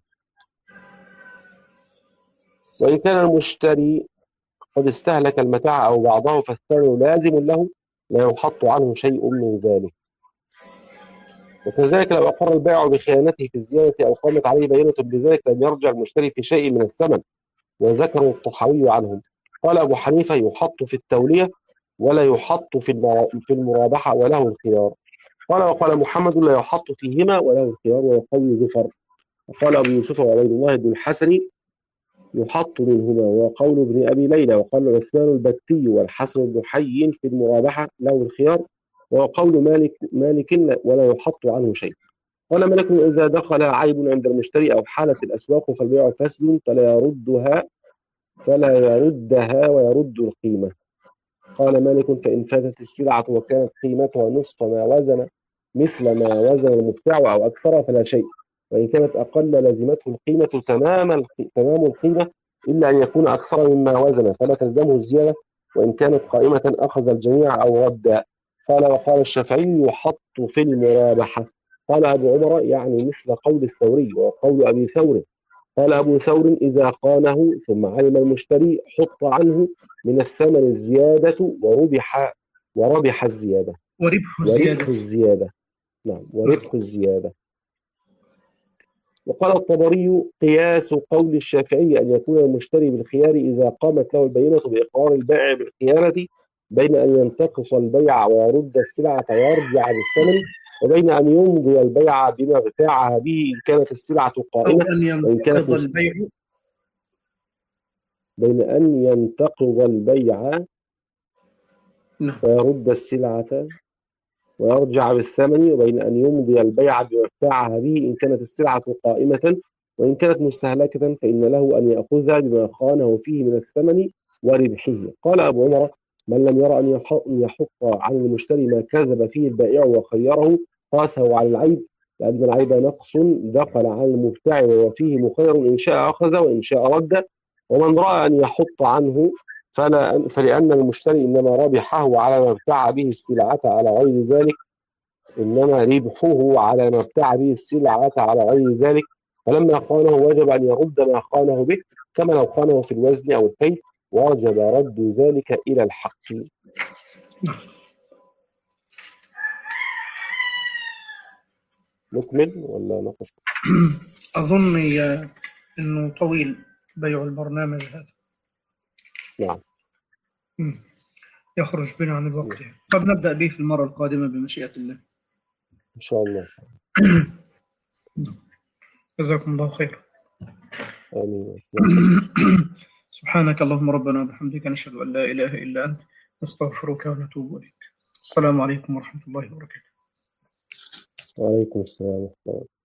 وإن كان المشتري قد استهلك المتاع أو بعضه فالثمن لازم له لا يحط عنه شيء من ذلك. وكذلك لو أقر البائع بخيانته في الزيادة أو قامت عليه بينة بذلك لم يرجع المشتري في شيء من الثمن، وذكره الطحاوي عنهم. قال أبو حنيفة يحط في التولية ولا يحط في في المرابحة وله الخيار. قال وقال محمد لا يحط فيهما وله الخيار وقول زفر. وقال أبو يوسف وعبيد الله بن الحسن يحط منهما وقول ابن أبي ليلى. وقال عثمان البتي والحسن بن حي في المرابحة له الخيار وقول مالك مالك ولا يحط عنه شيء. قال مالك إذا دخل عيب عند المشتري أو حالت الأسواق فالبيع فاسد فلا يردها فلا يردها ويرد القيمة. قال مالك فإن فاتت السلعة وكانت قيمتها نصف ما وزن مثل ما وزن المبتاع أو أكثر فلا شيء، وإن كانت أقل لزمته القيمة تمام تمام القيمة إلا أن يكون أكثر مما وزن فلا تلزمه الزيادة، وإن كانت قائمة أخذ الجميع أو رد. قال وقال الشافعي يحط في المرابحة. قال أبو عمر يعني مثل قول الثوري وقول أبي ثور. قال أبو ثور إذا قانه ثم علم المشتري حط عنه من الثمن الزيادة وربح وربح الزيادة وربح وربح الزيادة. الزيادة نعم وربح الزيادة. وقال الطبري قياس قول الشافعي أن يكون المشتري بالخيار إذا قامت له البينة بإقرار البائع بالخيانة بين أن ينتقص البيع ويرد السلعة ويرجع بالثمن، وبين أن يمضي البيع بما ابتاعها به إن كانت السلعة قائمة، وإن كانت البيع بين أن ينتقض البيع ويرد السلعة ويرجع بالثمن، وبين أن يمضي البيع بما ابتاعها به إن كانت السلعة قائمة، وإن كانت مستهلكة فإن له أن يأخذها بما خانه فيه من الثمن وربحه. قال أبو عمر من لم يرى أن يحط عن المشتري ما كذب فيه البائع وخيره قاسه على العيب، لأن العيب نقص دخل على المبتاع وهو فيه مخير إن شاء أخذ وإن شاء رد. ومن رأى أن يحط عنه فلا فلأن المشتري إنما ربحه على ما ابتاع به السلعة على غير ذلك إنما ربحه على ما ابتاع به السلعة على غير ذلك، فلما خانه وجب أن يرد ما خانه به كما لو خانه في الوزن أو الكيل، وجب رد ذلك إلى الحق. نكمل ولا نقف؟ أظن أنه طويل بيع البرنامج هذا. نعم. يخرج بنا عن الوقت. قد نبدأ به في المرة القادمة بمشيئة الله إن شاء الله. جزاكم الله خير. آمين. سبحانك اللهم ربنا وبحمدك نشهد أن لا إله إلا أنت نستغفرك ونتوب إليك. السلام عليكم ورحمة الله وبركاته. وعليكم السلام ورحمة الله.